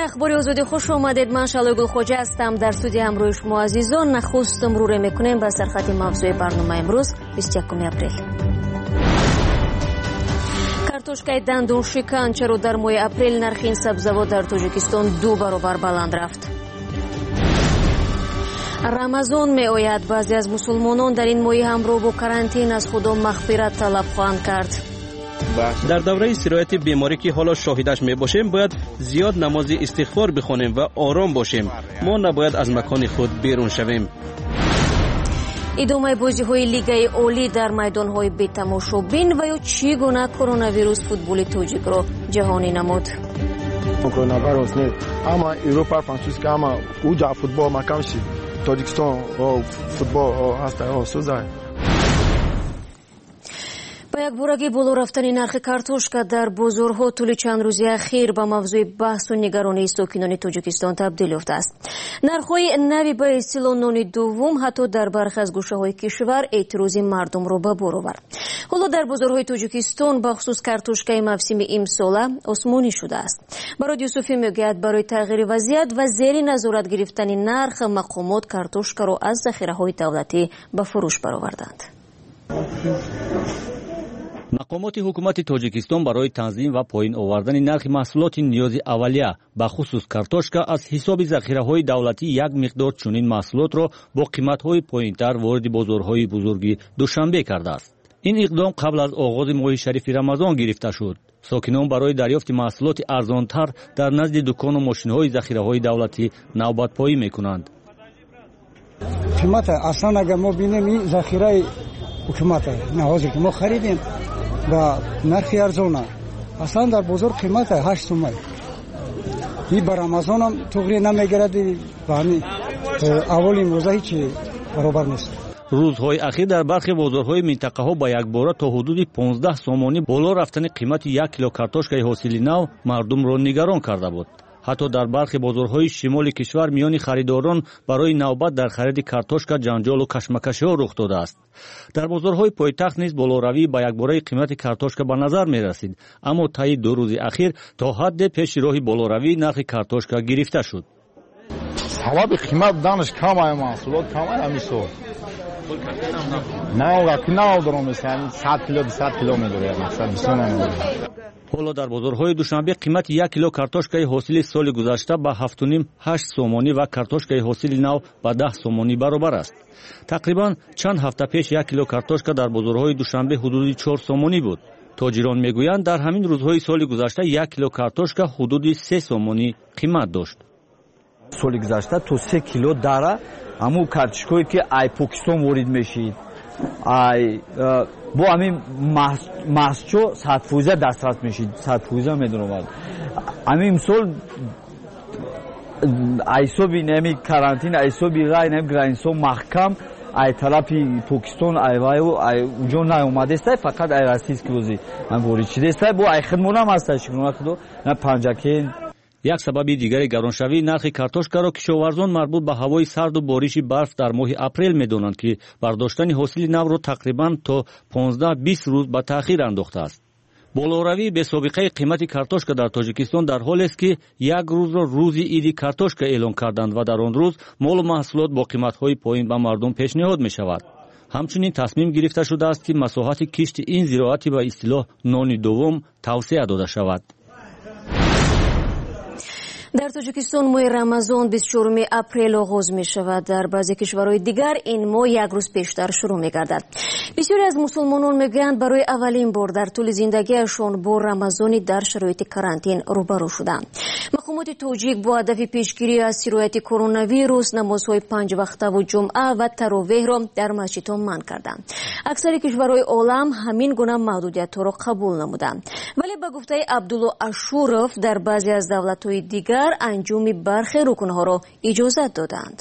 اخباری آزادی خوش آمدید. من شالای گلخوجه هستم. در استودیو همراه شما عزیزان نخست مرور میکنیم به سرخط موضوع برنامه امروز 21 اپریل. کартошкаи дандоншикан чаро дар моҳи апрел нархи ин сабзавот дар тоҷикистон 2 баробар баланд рафт. рамазон меояд. баъзе аз мусулмонон дар ин моҳи ҳамроҳ бо карантин аз худо мағфират талаб хоҳанд кард. در دوره سرایت بیماری که حالا شاهدش می باشیم باید زیاد نماز استغفار بخونیم و آرام باشیم. ما نباید از مکان خود بیرون شویم. идомаи бозиҳои лигаи олӣ дар майдонҳои бетамошобин ва ё чӣ гуна коронавирус футболи тоҷикро ҷаҳонӣ намуд. коронавирус не ама европа французска ама уҷа футбол макамши тоҷикистон футбол ҳаста сӯзай. ба якборагӣ боло рафтани нархи картошка дар бозорҳо тӯли чанд рӯзи ахир ба мавзӯи баҳсу нигаронии сокинони тоҷикистон табдил ёфтааст. нархҳои нави ба истилоҳ нони дуввум ҳатто дар бархе аз гӯшаҳои кишвар эътирози мардумро ба бор овард. ҳоло дар бозорҳои тоҷикистон бахусус картошкаи мавсими имсола осмонӣ шудааст. барои юсуфӣ мегӯяд барои тағйири вазъият ва зери назорат гирифтани нарх мақомот картошкаро аз захираҳои давлатӣ ба фурӯш бароварданд. мақомоти ҳукумати тоҷикистон барои танзим ва поин овардани нархи маҳсулоти ниёзи аввалия ба хусус картошка аз ҳисоби захираҳои давлатӣ як миқдор чунин маҳсулотро бо қиматҳои поинтар ворди бозорҳои бузурги Душанбе кардааст. ин иқдом қабл аз оғози моҳи шарифи Рамазон гирифта шуд. сокинон барои дарёфти маҳсулоти арзонтар дар назди дукону мошинҳои захираҳои давлатӣ навбатпоӣ мекунанд. қимат аслан агар мо бинем ин захираи ҳукумат на ҳозир ки мо харидем ба нархи арзона аслан дар бозор қимат 8 сомай. ин ба Рамазон ҳам туғри намегирад, ба ҳамин аввали имрӯза ҳеҷ баробар нест. рӯзҳои ахир дар бархи бозорҳои минтақаҳо ба якбора то ҳудуди 15 сомонӣ боло рафтани қимати 1 кило картошкаи ҳосили нав мардумро нигарон карда буд. ҳатто дар бархи бозорҳои шимоли кишвар миёни харидорон барои навбат дар хариди картошка ҷанҷолу кашмакашиҳо рух додааст. дар бозорҳои пойтахт низ болоравӣ ба якбораи қимати картошка ба назар мерасид, аммо таи 2 рӯзи ахир то ҳадде пеши роҳи болоравӣ нархи картошка гирифта шуд. сабаби қимат данш камай маҳсулот камай амисо навга ки навдором мисалан 100 кило 200 кило медорад мақсад бисёр намедорад. ҳоло дар бозорҳои Душанбе қимати 1 кило картошкаи ҳосили соли гузашта ба 7.5-8 сомонӣ ва картошкаи ҳосили нав ба 10 сомонӣ баробар аст. тақрибан чанд ҳафта пеш 1 кило картошка дар бозорҳои Душанбе ҳудуди 4 сомонӣ буд. тоҷирон мегӯянд дар ҳамин рӯзҳои соли гузашта 1 кило картошка ҳудуди 3 сомонӣ қимат дошт. соли гузашта то 3 кило дара аму картошкое ки ай Покистон ворид мешид ай бо амин маҳсчо 100% дастрас мешид, 100% медоромад. амин имсол айсоби нами карантин айсоби ғай нами гранисон маҳкам ай тарафи Покистон ай ваю ай уҷо наомадест, фақат ай российский вози ам ворид шидест, бо ай хидмонам аст шукрона худо на панҷакен. як сабаби дигари гароншавии нархи картошкаро кишоварзон марбут ба ҳавои сарду бориши барф дар моҳи апрел медонанд ки бардоштани ҳосили навро тақрибан то 15-20 рӯз ба таъхир андохтааст. болоравии бесобиқаи қимати картошка дар тоҷикистон дар ҳолест ки як рӯзро рӯзи иди картошка эълон карданд ва дар он рӯз молу маҳсулот бо қиматҳои поин ба мардум пешниҳод мешавад. ҳамчунин тасмим гирифта шудааст ки масоҳати кишти ин зироати ба истилоҳ нони дуввум тавсея дода шавад. дар тоҷикистон моҳи Рамазон 24 апрел оғоз мешавад. дар баъзе кишварҳои дигар ин моҳ як рӯз пештар шурӯъ мегардад. бисёре аз мусулмонон мегӯянд барои аввалин бор дар тӯли зиндагиашон бо Рамазони дар шароити карантин рӯбарӯ шуданд. мақомоти тоҷик бо ҳадафи пешгирӣ аз сирояти коронавирус намозҳои 5 вақтаву ҷумъа ва таровеҳро дар масҷидҳо манъ карданд. аксари кишварҳои олам ҳамин гуна маҳдудиятҳоро қабул намуданд. вале ба гуфтаи Абдулло Ашуров дар баъзе аз давлатҳои дигар анҷоми бархе рукнҳоро иҷозат доданд.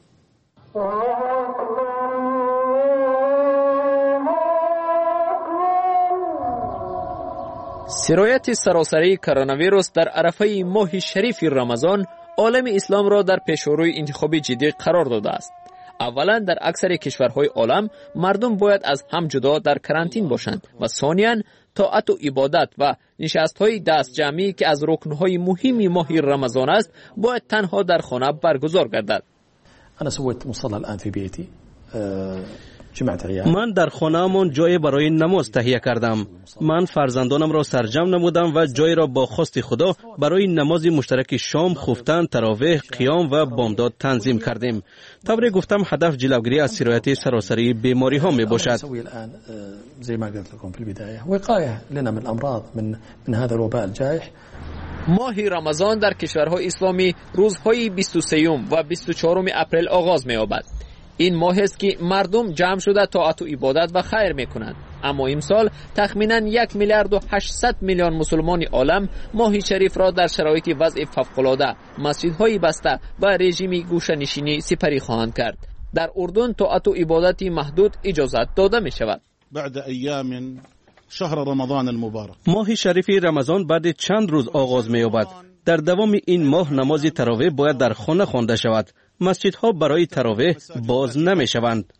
сирояти саросарии коронавирус дар арафаи моҳи шарифи Рамазон олами исломро дар пешорӯи интихоби ҷиддӣ қарор додааст. اولا در اکثر کشورهای عالم مردم باید از هم جدا در کرانتین باشند و ثانیاً طاعت و عبادت و نشست‌های دست جمعی که از رکن‌های مهمی ماه رمضان است باید تنها در خانه برگزار گردد. أنا سويت مصلى الآن في بيتي جمعت عيال. من در خانه‌مان جای برای نماز تهیه کردم. من فرزندانم را سرجم نمودم و جای را با خواست خدا برای نماز مشترک شام، خفتن، تراویح، قیام و بامداد تنظیم کردیم. طوری گفتم هدف جلوگیری از سرایت سراسری بیماری ها می باشد. زي ما قلت لكم في البداية وقاية لنا من الأمراض من هذا الوباء الجائح. ماه رمضان در کشورهای اسلامی روزهای 23 و 24 اپریل آغاز می‌یابد. این ماه است که مردم جمع شده طاعت و عبادت و خیر می‌کنند. اما امسال تخمیناً 1 میلیارد و 800 میلیون مسلمان عالم ماه شریف را در شرایط وضع فوق‌العاده، مسجدهای بسته و رژیم گوشه‌نشینی سپری خواهند کرد. در اردن طاعت و عبادت محدود اجازت داده می‌شود. بعد ایام شهر رمضان المبارک. ماه شریف رمضان بعد چند روز آغاز می‌یابد. در دوام این ماه نماز تراویح باید در خانه خوانده شود. مسجدها برای تراویح باز نمی‌شوند.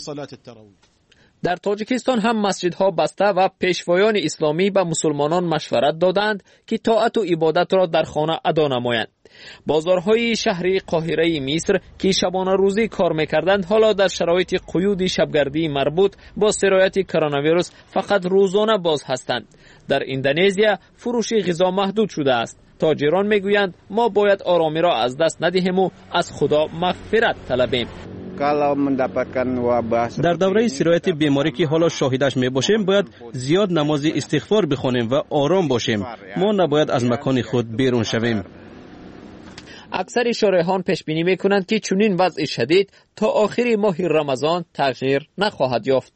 در تاجیکستان هم مسجدها بسته و پیشوایان اسلامی به مسلمانان مشورت دادند که طاعت و عبادت را در خانه ادا نمایند. بازارهای شهری قاهره مصر که شبانه روزی کار می‌کردند حالا در شرایط قیود شبگردی مربوط با سرایت کرونا ویروس فقط روزانه باز هستند. در اندونزیا فروش غذا محدود شده است. تاجران میگویند ما باید آرامی را از دست ندهیم و از خدا مغفرت طلبیم. در دوره سرایت بیماری که حالا شاهدش می باشیم باید زیاد نماز استغفار بخوانیم و آرام باشیم. ما نباید از مکان خود بیرون شویم. اکثر شارحان پیش بینی میکنند که چنین وضع شدید تا آخر ماه رمضان تغییر نخواهد یافت.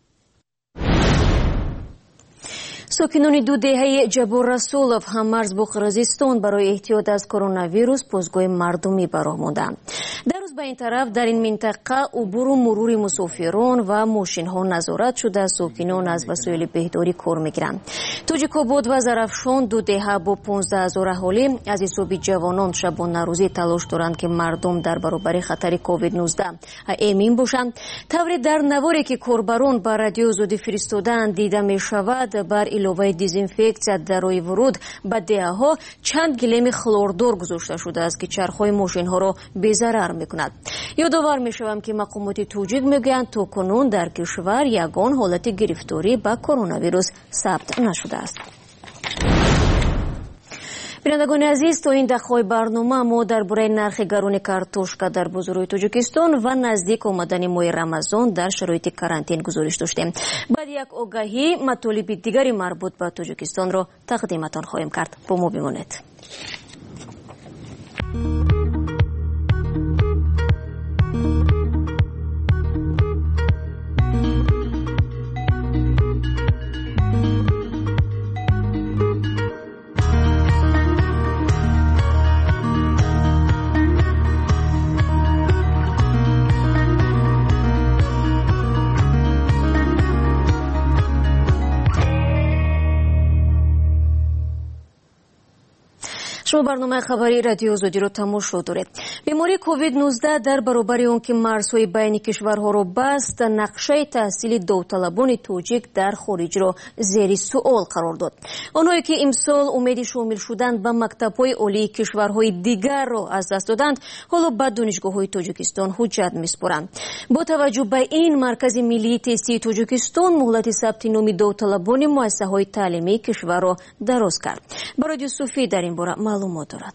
ساکنان 2 دهه جبور رسولов هممرز با قرقیزستان برای احتیاط از کرونا ویروس پاسگاه مردمی براه ماندند. در روز به این طرف در این منطقه عبور و مرور مسافران و ماشین ها نظارت شده. ساکنان از وسایل بهداری کار میگیرند. توجیک‌آباد و زرافشان 2 دهه با 15,000 اهالی از حساب جوانان شبانه روزی تلاش دارند که مردم در برابر خطر کووید 19 امین باشند. طوری در نواری که کاربران با رادیو زودی فرستادن دیده می شود بر علاوه دیزینفکسیا در روی ورود به دهه‌ها چند گلیم خلوردور گذاشته شده است که چرخ‌های ماشین‌ها را بی‌ضرر می‌کند. یادآور می‌شوم که مقامات توجیک می‌گویند تا کنون در کشور یگان حالت گرفتاری با کرونا ویروس ثبت نشده است. بینندگان عزیز تا این دقیقه برنامه ما درباره نرخ گران کارتوشکا در بازارهای تاجیکستان و نزدیک آمدن ماه رمضان در شرایط کرانتین گزارش داشتیم. بعد یک آگاهی مطالب دیگری مربوط به تاجیکستان را تقدیمتان خواهیم کرد. با ما بمانید. شما برنامه خبری رادیو زودی رو تماشا دارید. بیماری کووید 19 در برابر اون که مرزهای بین کشورها رو بست، نقشه تحصیل داوطلبان تاجیک در خارج رو زیر سوال قرار داد. آنهایی که امسال امید شامل شدن به مکتب‌های عالی کشورهای دیگر رو از دست دادند، حالا به دانشگاه‌های تاجیکستان حجت می‌سپارند. با توجه به این مرکز ملی تستی تاجیکستان مهلت ثبت نام داوطلبان مؤسسه‌های تعلیمی کشور را دراز کرد. برای یوسفی در این باره معلومات دارد.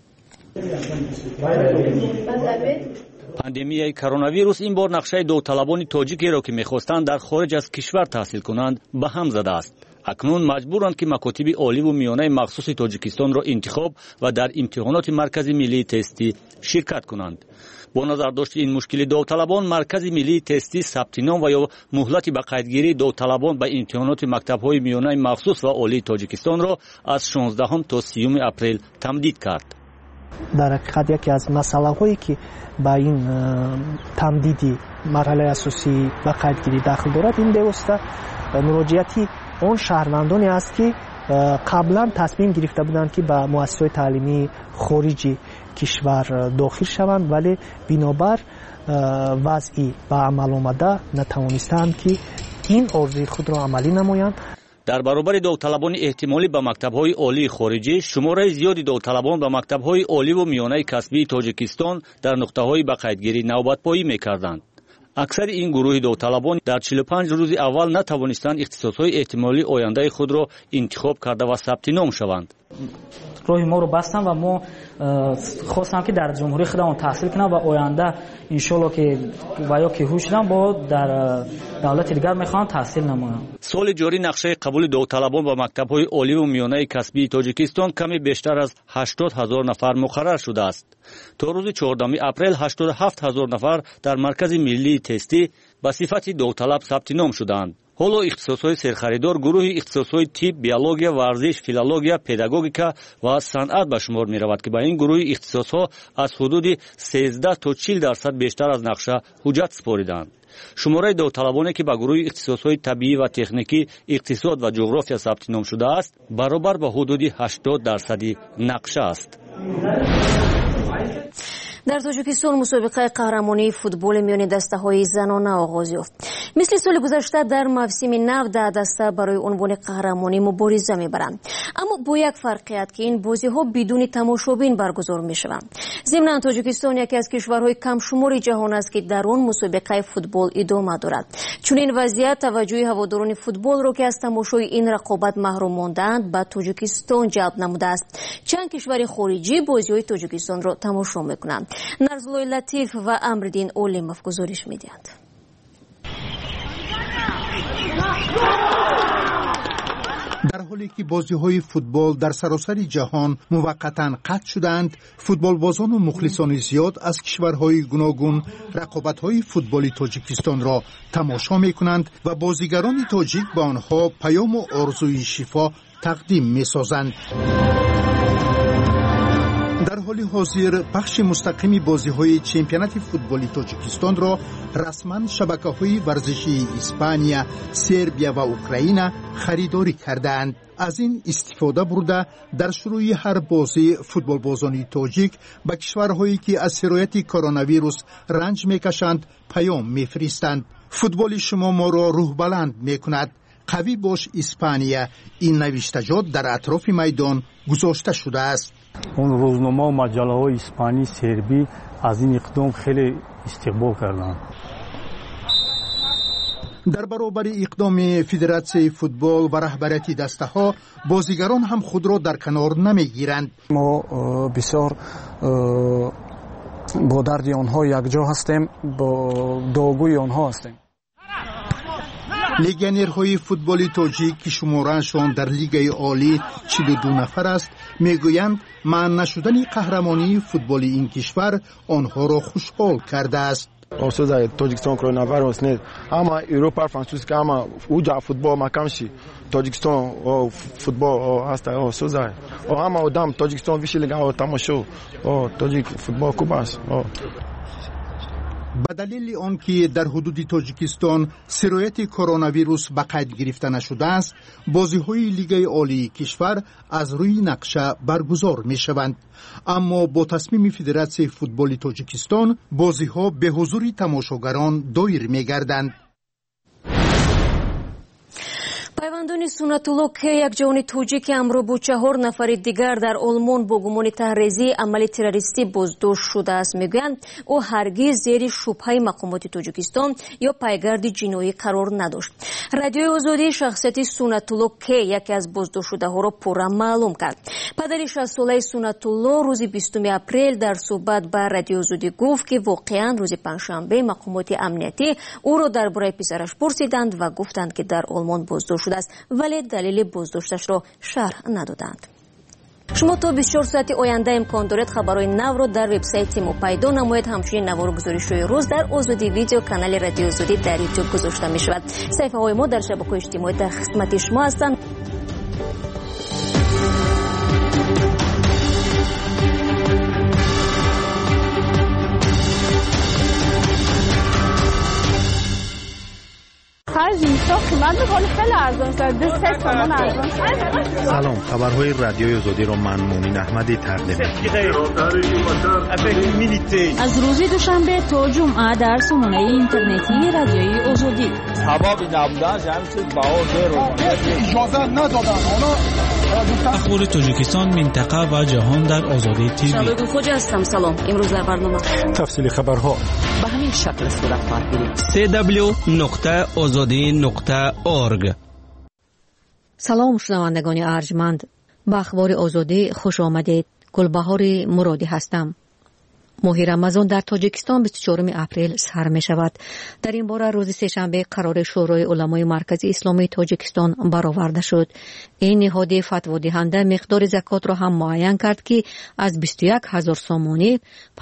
پاندمیای کرونا ویروس این بار نقشه داوطلبان تاجیکی را که می‌خواستند در خارج از کشور تحصیل کنند به هم زده است. اکنون مجبورند که مکاتب عالی و میانه مخصوص تاجیکستان را انتخاب و در امتحانات مرکز ملی تستی شرکت کنند. با نظر داشت این مشکل داوطلبان، مرکز ملی تستی ثبت نام و یا مهلت به قیدگیری داوطلبان به امتحانات مکتب‌های میانه مخصوص و عالی تاجیکستان را از 16 تا 30 اپریل تمدید کرد. در حقیقت یکی از مسائلی که با این تمدید مرحله اساسی و قیدگیری داخل دارد این دوسته مراجعتی اون شهروندانی است که قبلا تصمیم گرفته بودند که به مؤسسه‌های تعلیمی خارجی کشور داخل شوند، ولی بنابر وضعی به عمل آمده نتوانستند که این آرزوی خود را عملی نمایند. در برابر داوطلبان احتمالی به مکتب‌های عالی خارجی، شماره زیادی داوطلبان به مکتب‌های عالی و میانه کسبی تاجیکستان در نقطه‌های به قیدگیری نوبت‌پایی می‌کردند. اکثر این گروه داوطلبان در 45 روز اول نتوانستند اختصاص‌های احتمالی آینده خود را انتخاب کرده و ثبت نام شوند. روی ما رو بستن و ما خواستم که در جمهوری خودمون تحصیل کنم و آینده انشالله که و یا که هوش شدم با در دولت دیگر میخوام تحصیل نمایم. سال جاری نقشه قبول داوطلبان به مکتب‌های عالی و میانه کسبی تاجیکستان کمی بیشتر از 80,000 نفر مقرر شده است. تا روز 14 اپریل 87,000 نفر در مرکز ملی تستی به صفت داوطلب ثبت نام شدند. حالا اختصاص‌های سرخریدار گروه اختصاص‌های طب، بیولوژیا، ورزش، فیلولوژیا، پداگوگیکا و صنعت به شمار می‌رود که به این گروه اختصاص‌ها از حدود 13 تا 40% بیشتر از نقشه حجت سپاریدند. شماره داوطلبانی که به گروه اختصاص‌های طبیعی و تکنیکی، اقتصاد و جغرافیا ثبت نام شده است، برابر به حدود 80% نقشه است. در تاجیکستان مسابقه قهرمانی فوتبال میان دسته‌های زنانه آغاز یافت. مثل سال گذشته در موسم نو 10 دسته برای عنوان قهرمانی مبارزه می‌برند، اما با یک فرقیت که این بازی‌ها بدون تماشابین برگزار می‌شوند. ضمن تاجیکستان یکی از کشورهای کم شمار جهان است که در آن مسابقه فوتبال ادامه دارد. چون این وضعیت توجه هواداران فوتبال را که از تماشای این رقابت محروم ماندند به تاجیکستان جلب نموده است. چند کشور خارجی بازی‌های تاجیکستان را تماشا می‌کنند. نرزلوی لطیف و امردین اولیموف گزارش می‌دهند. در حالی که بازی‌های فوتبال در سراسر جهان موقتاً قطع شدند، فوتبالبازان و مخلصان زیاد از کشورهای گوناگون رقابت‌های فوتبالی تاجیکستان را تماشا می‌کنند و بازیگران تاجیک به آنها پیام و آرزوی شفا تقدیم می‌سازند. در حال حاضر پخش مستقیم بازی‌های چمپیونات فوتبالی تاجیکستان را رسما شبکه‌های ورزشی اسپانیا، سربیا و اوکراین خریداری کردند. از این استفاده برده در شروع هر بازی فوتبالبازان تاجیک به کشورهایی که از سرایت کرونا ویروس رنج می‌کشند پیام می‌فرستند. فوتبال شما ما را روح بلند می‌کند. قوی باش اسپانیا، این نوشتجات در اطراف میدان گذاشته شده است. اون روزنامه و مجله اسپانی، سربی از این اقدام خیلی استقبال کردند. در برابر اقدام فدراسیون فوتبال و رهبریت دسته ها، بازیگران هم خود را در کنار نمیگیرند. ما بسیار با درد آنها یکجا هستیم، با داغوی آنها هستیم. لگنرهای فوتبالی تاجیک که شماره‌شان در لیگ عالی 42 نفر است میگویند معنی نشدن قهرمانی فوتبال این کشور آنها را خوشحال کرده است. Orsoza Tojikistan coronavirus ne ama Europa Francuska ama uca futbol makamshi Tojikistan o futbol o hasta o soza o ama odam Tojikistan vishiliga o tamasho o Tojik futbol kubas o به دلیل آنکه در حدود تاجیکستان سرایت کرونا ویروس به قید گرفته نشده است، بازی‌های لیگ عالی کشور از روی نقشه برگزار می‌شوند. اما با تصمیم فدراسیون فوتبال تاجیکستان بازی‌ها به حضور تماشاگران دایر می‌گردند. пайвандони Сунатулло К, як ҷавони тоҷик амрӯ бо 4 нафари дигар дар Олмон бо гумони таҳризии амали террористӣ боздошт шудааст. мегӯянд ӯ ҳаргиз зери шубҳаи мақомоти Тоҷикистон ё пайгарди ҷиноӣ қарор надошт. Радиои Озодӣ шахсияти Сунатулло К, яке аз боздоштшудаҳоро пурра маълум кард. падари 60-солаи Сунатулло рӯзи 20 апрел дар суҳбат ба Радиои Озодӣ гуфт ки воқеан рӯзи панҷшанбе мақомоти амниятӣ ӯро дар бораи писараш пурсиданд ва гуфтанд ки дар Олмон боздошт шудааст, вале далели боздошташро шарҳ надоданд. шумо то 24 соати оянда имкон доред хабарои навро дар вебсайти мо пайдо намоед. ҳамчунин навору гузоришҳои рӯз дар Озодӣ видео канали Радиои Озодӣ дар YouTube гузошта мешавад. саҳифаҳои мо дар шабакаҳои иҷтимоӣ дар хизмати шумо ҳастанд. هر جنسا قیمت خیلی ارزان شد. 3 تومان ارزان شد. سلام، خبرهای رادیوی آزادی را من مؤمن احمدی تقدیم می‌کنم. از روز دوشنبه تا جمعه در سامانه اینترنتی رادیوی آزادی. سبب نبودن جمعیت بهار اجازه ندادن. اخبار تاجیکستان، منطقه و جهان در آزادی تیوی. شبکه خوج هستم. سلام. امروز در برنامه تفصیل خبرها به همین شکل صورت خواهد www.azadi.org. سلام شنوندگان ارجمند، به اخبار آزادی خوش آمدید. گلبهار مرادی هستم. ماه رمضان در تاجیکستان 24 اپریل سر می شود. در این باره روز سه‌شنبه قرار شورای علمای مرکزی اسلامی تاجیکستان برآورده شد. این نهاد فتوا دهنده مقدار زکات را هم معین کرد که از 21,000 سامانی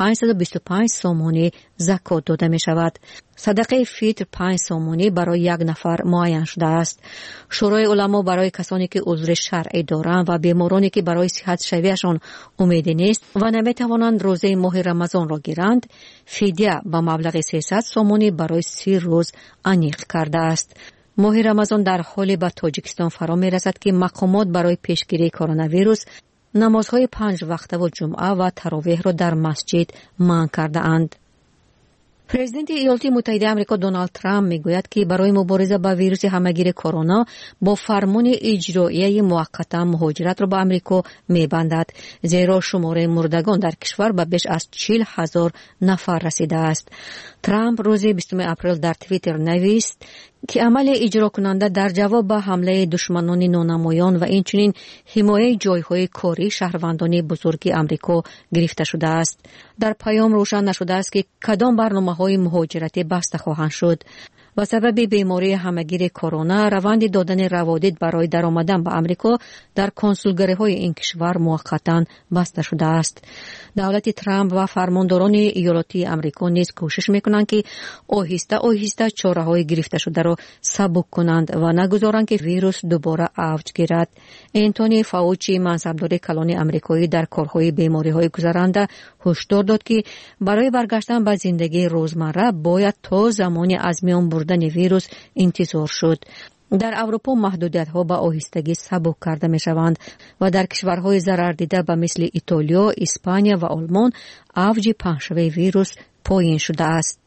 525 سامانی زکات داده می شود. صدقه فطر 5 سامانی برای یک نفر معین شده است. شورای علما برای کسانی که عذر شرعی دارند و بیمارانی که برای صحت شویشان امیدی نیست و نمی توانند روزه ماه رمضان را گیرند، فدیه به مبلغ 300 سامانی برای 30 روز انیق کرده است. ماه رمضان در حالی به تاجیکستان فرا می رسد که مقامات برای پیشگیری کرونا ویروس نمازهای 5 وقته و جمعه و تراویح را در مسجد منع کرده اند. پرزیدنت ایالات متحده آمریکا دونالد ترامپ میگوید که برای مبارزه با ویروس همهگیر کرونا با فرمان اجرایی موقتا مهاجرت را به آمریکا میبندد، زیرا شماره مردگان در کشور به بیش از 40,000 نفر رسیده است. ترامپ روز 20 اپریل در توییتر نوشت که عمل اجرا کننده در جواب به حمله دشمنان نانمایان و اینچنین حمایت جایهای کاری شهروندان بزرگ آمریکا گرفته شده است. در پیام روشن نشده است که کدام برنامه‌های مهاجرتی بسته خواهند شد. و سبب بیماری همهگیر کرونا روند دادن روادید برای درآمدن به آمریکا در کنسولگری‌های این کشور موقتا بسته شده است. دولت ترامپ و فرمانداران ایالتی آمریکا نیز کوشش می‌کنند که آهسته چاره‌های گرفته شده را سبک کنند و نگذارند که ویروس دوباره اوج گیرد. انتونی فاوچی منصبدار کلان آمریکایی در کارهای بیماری‌های گذرنده هشدار داد که برای برگشتن به زندگی روزمره باید تا زمانی از میان بردن ویروس انتظار شد. در اروپا محدودیت‌ها به آهستگی سبک کرده می‌شوند و در کشورهای ضرر دیده به مثل ایتالیا، اسپانیا و آلمان اوج پنجشنبه ویروس پایین شده است.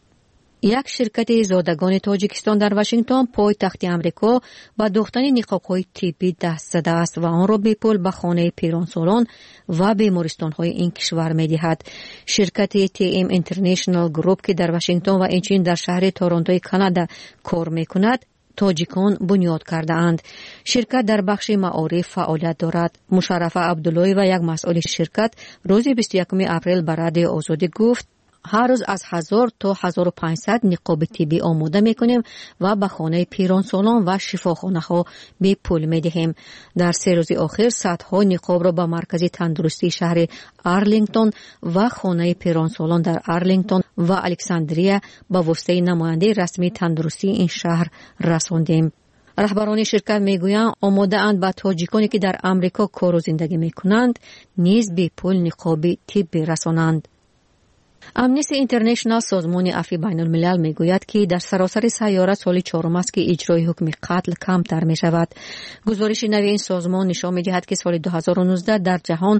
یک شرکت زادگان تاجیکستان در واشنگتن پایتخت آمریکا با دوختن نقاب‌های طبی دست زده است و آن را به پول به خانه پیرانسالان و بیمارستان‌های این کشور می‌دهد. شرکت TM اینترنشنال گروپ که در واشنگتن و اینچنین در شهر تورنتو کانادا کار می‌کند، تاجیکان بنیاد کرده اند. شرکت در بخش معارف فعالیت دارد. مشرفه عبداللهی و یک مسئول شرکت روز 21 اپریل به رادیو آزادی گفت هر روز از 1000 تا 1500 نقاب طبی آماده میکنیم و به خانه پیرانسالان و شفاخانه ها به پول میدهیم. در 3 روز آخر صدها نقاب را به مرکز تندرستی شهر آرلینگتون و خانه پیرانسالان در آرلینگتون و الکساندریا به واسطه نماینده رسمی تندرستی این شهر رساندیم. رهبران شرکت میگویند آماده اند به تاجیکانی که در امریکا کار و زندگی میکنند نیز به پول نقاب طبی رسانند. امنیستی اینترنشنال سازمان عفو بین الملل میگوید که در سراسر سیاره سال 4 است که اجرای حکم قتل کمتر می شود. گزارش نوی این سازمان نشان می‌دهد که سال 2019 در جهان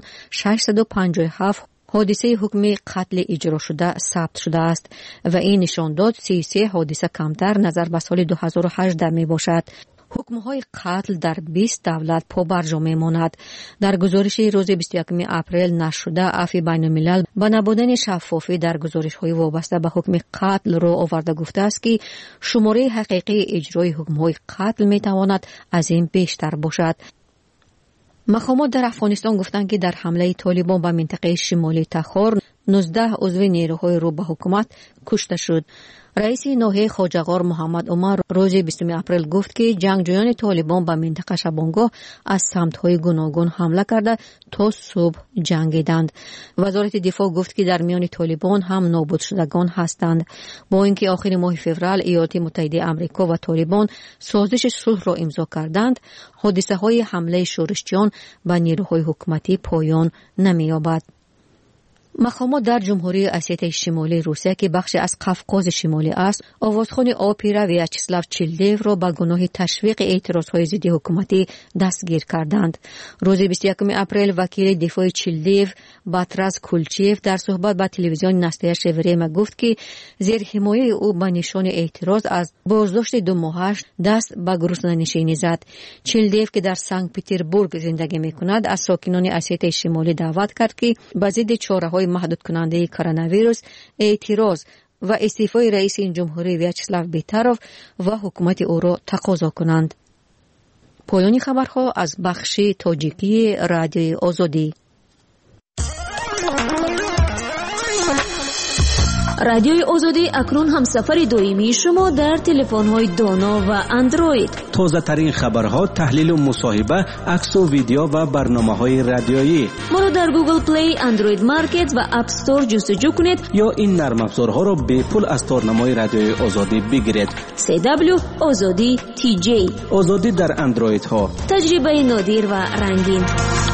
657 حادثه حکم قتل اجرا شده ثبت شده است و این نشان داد 33 حادثه کمتر نظر به سال 2018 می باشد. حکم‌های قتل در 20 دولت پابرجا می‌ماند. در گزارش روز 21 اپریل نشر شده عفو بین الملل با نبودن شفافی در گزارش‌های وابسته به حکم قتل را آورده گفته است که شماره حقیقی اجرای حکم‌های قتل می‌تواند از این بیشتر باشد. مقامات در افغانستان گفتند که در حمله طالبان به منطقه شمالی تخار 19 عضو نیروهای رو به حکومت کشته شد. رئیس ناحیه خواجه‌غار محمد عمر روز 20 اپریل گفت که جنگجویان طالبان به منطقه شبانگاه از سمت‌های گوناگون حمله کرده تا صبح جنگیدند. وزارت دفاع گفت که در میان طالبان هم نابود شدگان هستند. با اینکه آخر ماه فوریه ایالات متحده آمریکا و طالبان سازش صلح را امضا کردند، حادثه‌های حمله شورشیان به نیروهای حکومتی پایان نمی‌یابد. مقامات در جمهوری اسیای شمالی روسیه که بخشی از قفقاز شمالی است، آوازخوان آپرا ویاچسلاو چیلدیو را به گناه تشویق اعتراضهای ضد حکومتی دستگیر کردند. روز 21 اپریل وکیل دفاع چیلدیو باتراس کولچیف در صحبت با تلویزیون نستیا شوریم گفت که زیر حمایه او به نشان اعتراض از بازداشت 2 ماهش دست به گرسنه‌نشینی زد. چیلدیو که در سنت پترزبورگ زندگی می‌کند از ساکنان اسیای شمالی دعوت کرد که به ضد چاره‌های محدود کننده کرونا ویروس اعتراض و استعفای رئیس جمهوری ویاچسلاو بیتاروف و حکومت او را تقاضا کنند. پایان خبرها از بخش تاجیکی رادیوی آزادی. رادیوی آزادی اکنون هم سفر دائمی شما در تلفن‌های دانا و اندروید. تازه ترین خبرها، تحلیل و مصاحبه، عکس و ویدیو و برنامه‌های رادیویی. ما را در گوگل پلی، اندروید مارکت و اپ استور جستجو کنید یا این نرم افزارها را به پول از تارنمای رادیوی آزادی بگیرید. CW آزادی TJ. آزادی در اندروید ها. تجربه نادر و رنگین.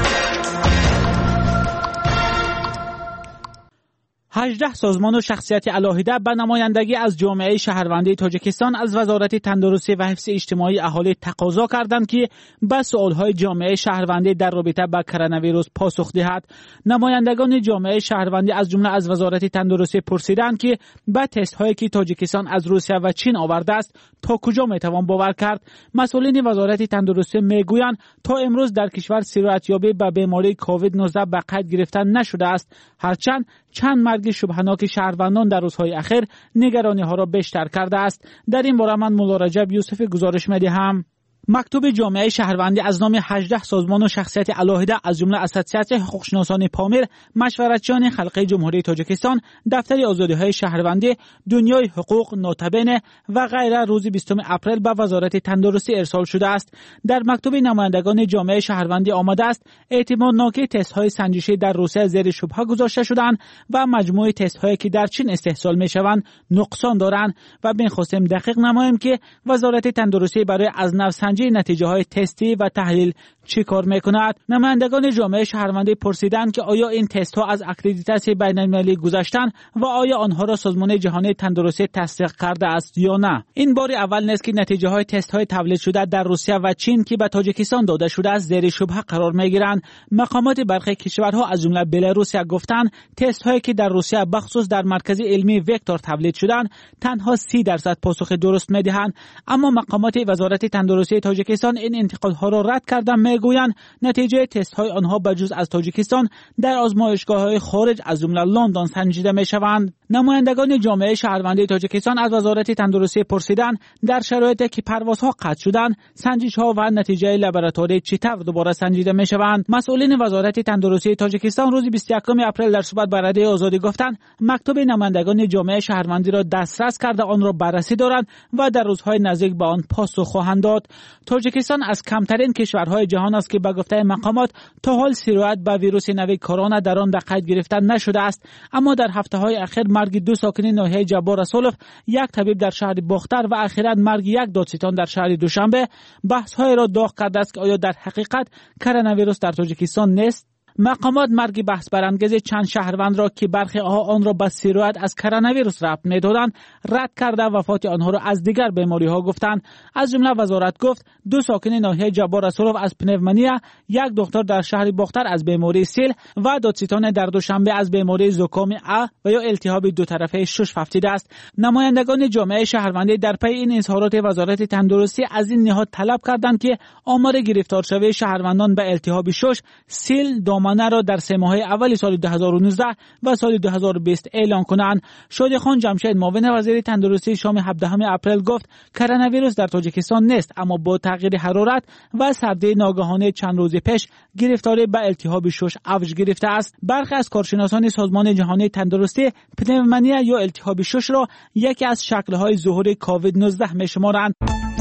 18 سازمان و شخصیت علاهیده به نمایندگی از جامعه شهروندی تاجیکستان از وزارت تندرستی و حفظ اجتماعی اهالی تقاضا کردند که به سؤالهای جامعه شهروندی در رابطه با کرونا ویروس پاسخ دهد. نمایندگان جامعه شهروندی از جمله از وزارت تندرستی پرسیدند که به تست هایی که تاجیکستان از روسیه و چین آورده است تا کجا میتوان باور کرد. مسئولین وزارت تندرستی میگویند تا امروز در کشور سرایت یابی به بیماری کووید 19 به قید گرفتن نشده است، هرچند چند مرگ شبهناک شهروندان در روزهای اخیر نگرانی ها را بیشتر کرده است. در این باره من مولا رجب یوسف گزارش می‌دهم. مکتوب جامعه شهروندی از نام 18 سازمان و شخصیت علاهیده از جمله اساسیاسیون حقوقشناسان پامیر، مشورتچیان خلقی جمهوری تاجیکستان، دفتر آزادی‌های شهروندی، دنیای حقوق، نوتبین و غیره روز 20 اپریل به وزارت تندرستی ارسال شده است. در مکتوب نمایندگان جامعه شهروندی آمده است اعتمادناکی تست‌های سنجشی در روسیه زیر شبهه گذاشته شدند و مجموع تست‌هایی که در چین استحصال می‌شوند نقصان دارند و می‌خواستیم دقیق نماییم که وزارت تندرستی برای از نو سنجی نتیجه های تستی و تحلیل چی کار میکند. نمایندگان جامعه شهروندی پرسیدند که آیا این تست ها از اکریدیتاسی بین المللی گذشتند و آیا آنها را سازمان جهانی تندرستی تصدیق کرده است یا نه. این بار اول نیست که نتیجه های تست های تولید شده در روسیه و چین که به تاجیکستان داده شده است زیر شبهه قرار میگیرند. مقامات برخی کشورها از جمله بلاروسیه گفتند تست هایی که در روسیه بخصوص در مرکز علمی وکتور تولید شدند تنها 30% پاسخ درست میدهند، اما مقامات وزارت تندرستی تاجیکستان این انتقادها را رد کردند. میگویند نتیجه تست های آنها بجز از تاجیکستان در آزمایشگاه های خارج از جمله لندن سنجیده میشوند. نمایندگان جامعه شهروندی تاجیکستان از وزارت تندرستی پرسیدند در شرایطی که پروازها قطع شدند سنجش ها و نتیجه لابراتواری چطور دوباره سنجیده میشوند. مسئولین وزارت تندرستی تاجیکستان روز 21 اپریل در صحبت با رادیو آزادی گفتند مکتوب نمایندگان جامعه شهروندی را دسترس کرده آن را بررسی دارند و در روزهای نزدیک به آن پاسخ خواهند داد. تاجیکستان از کمترین کشورهای جهان است که به گفته مقامات تا حال سرایت به ویروس نوی کرونا در آن قید گرفتن نشده است، اما در هفته‌های اخیر مرگ 2 ساکن ناحیه جبار رسولف، 1 طبیب در شهر باختر و اخیراً مرگ 1 دادستان در شهر دوشنبه بحث‌های را داغ کرده است که آیا در حقیقت کرونا ویروس در تاجیکستان نیست. مقامات مرگ بحث برانگیز چند شهروند را که برخی آن را به سرایت از کرونا ویروس ربط می‌دادند رد کرده وفات آنها را از دیگر بیماری‌ها گفتند. از جمله وزارت گفت 2 ساکن ناحیه جبار رسولف از پنومونیا، 1 دکتر در شهر باختر از بیماری سیل و دادستان در دوشنبه از بیماری زکام ا و یا التهاب دو طرفه شش رفته است. نمایندگان جامعه شهروندی در پی این اظهارات وزارت تندرستی از این نهاد طلب کردند که آمار گرفتار شده شهروندان به التهاب شش، سیل، دامنه را در 3 ماه اول سال 2019 و سال 2020 اعلان کنند. شادیخان جمشید معاون وزیر تندرستی شام 17 اپریل گفت کرونا ویروس در تاجیکستان نیست، اما با تغییر حرارت و سردی ناگهانی چند روز پیش گرفتاری به التهاب شش اوج گرفته است. برخی از کارشناسان سازمان جهانی تندرستی پنومونیا یا التهاب شش را یکی از شکل‌های ظهور کووید 19 می‌شمارند.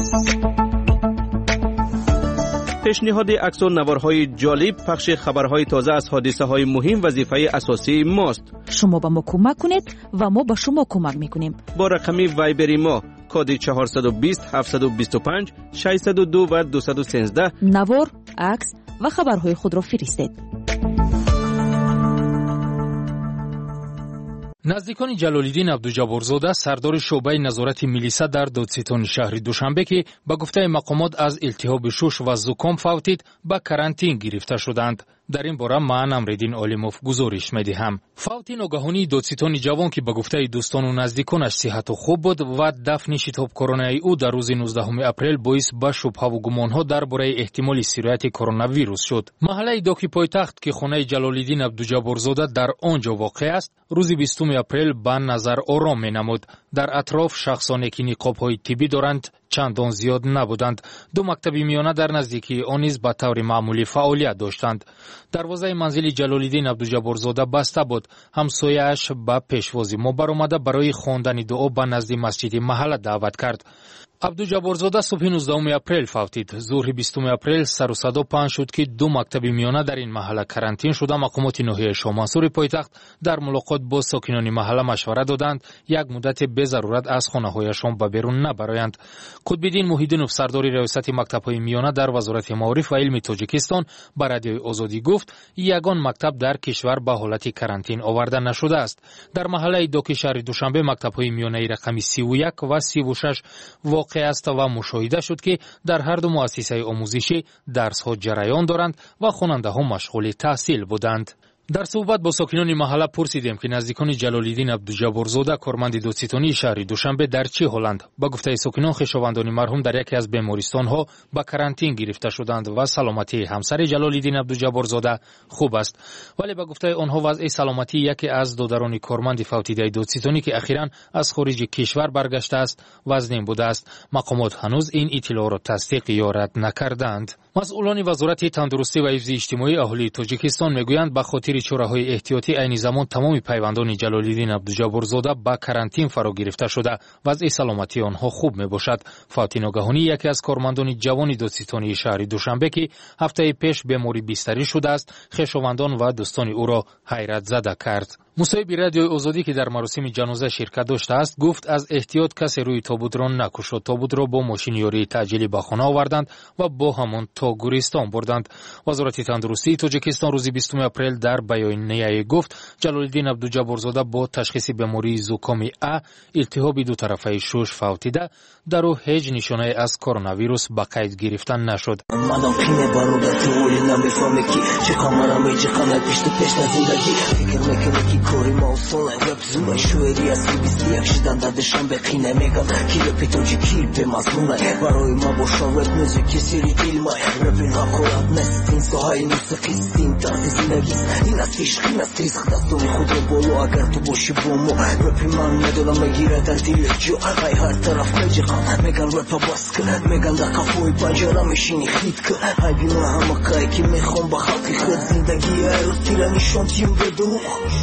پیشنهاد عکس و نوارهای جالب، پخش خبرهای تازه از حادثه‌های مهم وظیفه اساسی ماست. شما به ما کمک کنید و ما به شما کمک می‌کنیم. با رقم وایبری ما کد 420 725 602 و 213 نوار، عکس و خبرهای خود را فرستید. наздикони ҷалолиддин абдуҷабборзода сардори шуъбаи назорати милиса дар додситони шаҳри душанбе ки ба гуфтаи мақомот аз илтиҳоби шуш ва зуком фавтид ба карантин гирифта шуданд. дар ин бора ман Амриддин Олимов гузориш медиҳам. фавти ногаҳонии додситони ҷавон ки ба гуфтаи дӯстону наздиконаш сиҳату хуб буд ва дафни шитобкоронаи ӯ дар рӯзи 19 апрел боис ба шубҳаву гумонҳо дар бораи эҳтимоли сирояти коронавирус шуд. маҳаллаи доки пойтахт ки хонаи Ҷалолиддин Абдуҷабборзода дар он ҷо воқеъ аст, рӯзи 20 апрел ба назар ором менамуд. дар атроф шахсоне ки ниқобҳои тиббӣ доранд чандон зиёд набуданд. ду мактаби миёна дар наздикии он низ ба таври маъмулӣ фаъолият доштанд. дарвозаи манзили Ҷалолиддин Абдуҷабборзода баста буд. ҳамсояаш ба пешвози мо баромада барои хондани дуо ба назди масҷиди маҳалла даъват кард. абдуҷабборзода субҳи 19 апрел фавтид. зуҳри 20 апрел сару садо паҳн шуд ки ду мактаби миёна дар ин маҳалла карантин шуда мақомоти ноҳияи Шоҳмансури пойтахт дар мулоқот бо сокинони маҳалла машвара доданд як муддате безарурат аз хонаҳояшон ба берун набароянд. Қутбиддин Муҳиддинов сардори раёсати мактабҳои миёна дар вазорати маориф ва илми Тоҷикистон ба радиои Озодӣ гуфт, ягон мактаб дар кишвар ба ҳолати карантин оварда нашудааст. дар маҳаллаи доки шаҳри Душанбе мактабҳои миёнаи рақами 31 ва 36 воқеъ аст ва мушоҳида шуд ки дар ҳар ду муассисаи омӯзишӣ дарсҳо ҷараён доранд ва хонандаҳо машғули таҳсил буданд. дар суҳбат бо сокинони маҳалла пурсидем ки наздикони Ҷалолиддин Абдуҷабборзода корманди додситонии шаҳри Душанбе дар чӣ ҳоланд. ба гуфтаи сокинон хешовандони марҳум дар яке аз бемористонҳо ба карантин гирифта шуданд ва саломатии ҳамсари Ҷалолиддин Абдуҷабборзода хуб аст. вале ба гуфтаи онҳо вазъи саломатии яке аз додарони корманди фавтидаи додситонӣ ки ахиран аз хориҷи кишвар баргаштааст вазнин будааст. мақомот ҳанӯз ин иттилоъро тасдиқ ё рад накардаанд. масъулони вазорати тандурустӣ ва ҳифзи иҷтимоӣ аҳолии Тоҷикистон мегӯянд ба хотири чораҳои эҳтиётӣ айни замон тамоми пайвандони Ҷалолиддин Абдуҷабборзода ба карантин фаро гирифта шуда вазъи саломатии онҳо хуб мебошад. фавти ногаҳонӣ яке аз кормандони ҷавони додситонии шаҳри Душанбе ки ҳафтаи пеш беморӣ бистарӣ шудааст, хешовандон ва дӯстони ӯро ҳайратзада кард. мусоҳиби радиои Озодӣ ки дар маросими ҷаноза ширкат доштааст гуфт, аз эҳтиёт касе рӯи тобутро накушод. тобутро бо мошини ёрии таъҷилӣ ба хона оварданд ва бо ҳамон то гӯристон бурданд. вазорати тандурустии Тоҷикистон рӯзи 20 апрел дар баёнияе гуфт, Ҷалолиддин Абдуҷабборзода бо ташхиси бемории зукоми А илтиҳоби дутарафаи шуш фавтида, дар ӯ ҳеҷ нишонаe аз коронавирус ба қайд гирифта нашуд. کاری موصوله رپ زونه شوری از BBC شدن در دشنبه قینه میگم کلیپ تاجیکی به مضمونه برای ما باشه رپ موزیکی سری فیلمه رپ این حقورت نستین ساهای موسیقیستین طرز زندگیست این از عشق این از ریسک دستان خود رو بالو اگر تو باشی با ما رپ من ندارم مگیره در دیل جو ای هر طرف مجیقم میگن رپ باس کن میگن در کفوی پنجره میشینی خید کن ای بینا همه قای که میخوام با خلقی خود زندگی ایروز تیرانیشون تیم بدو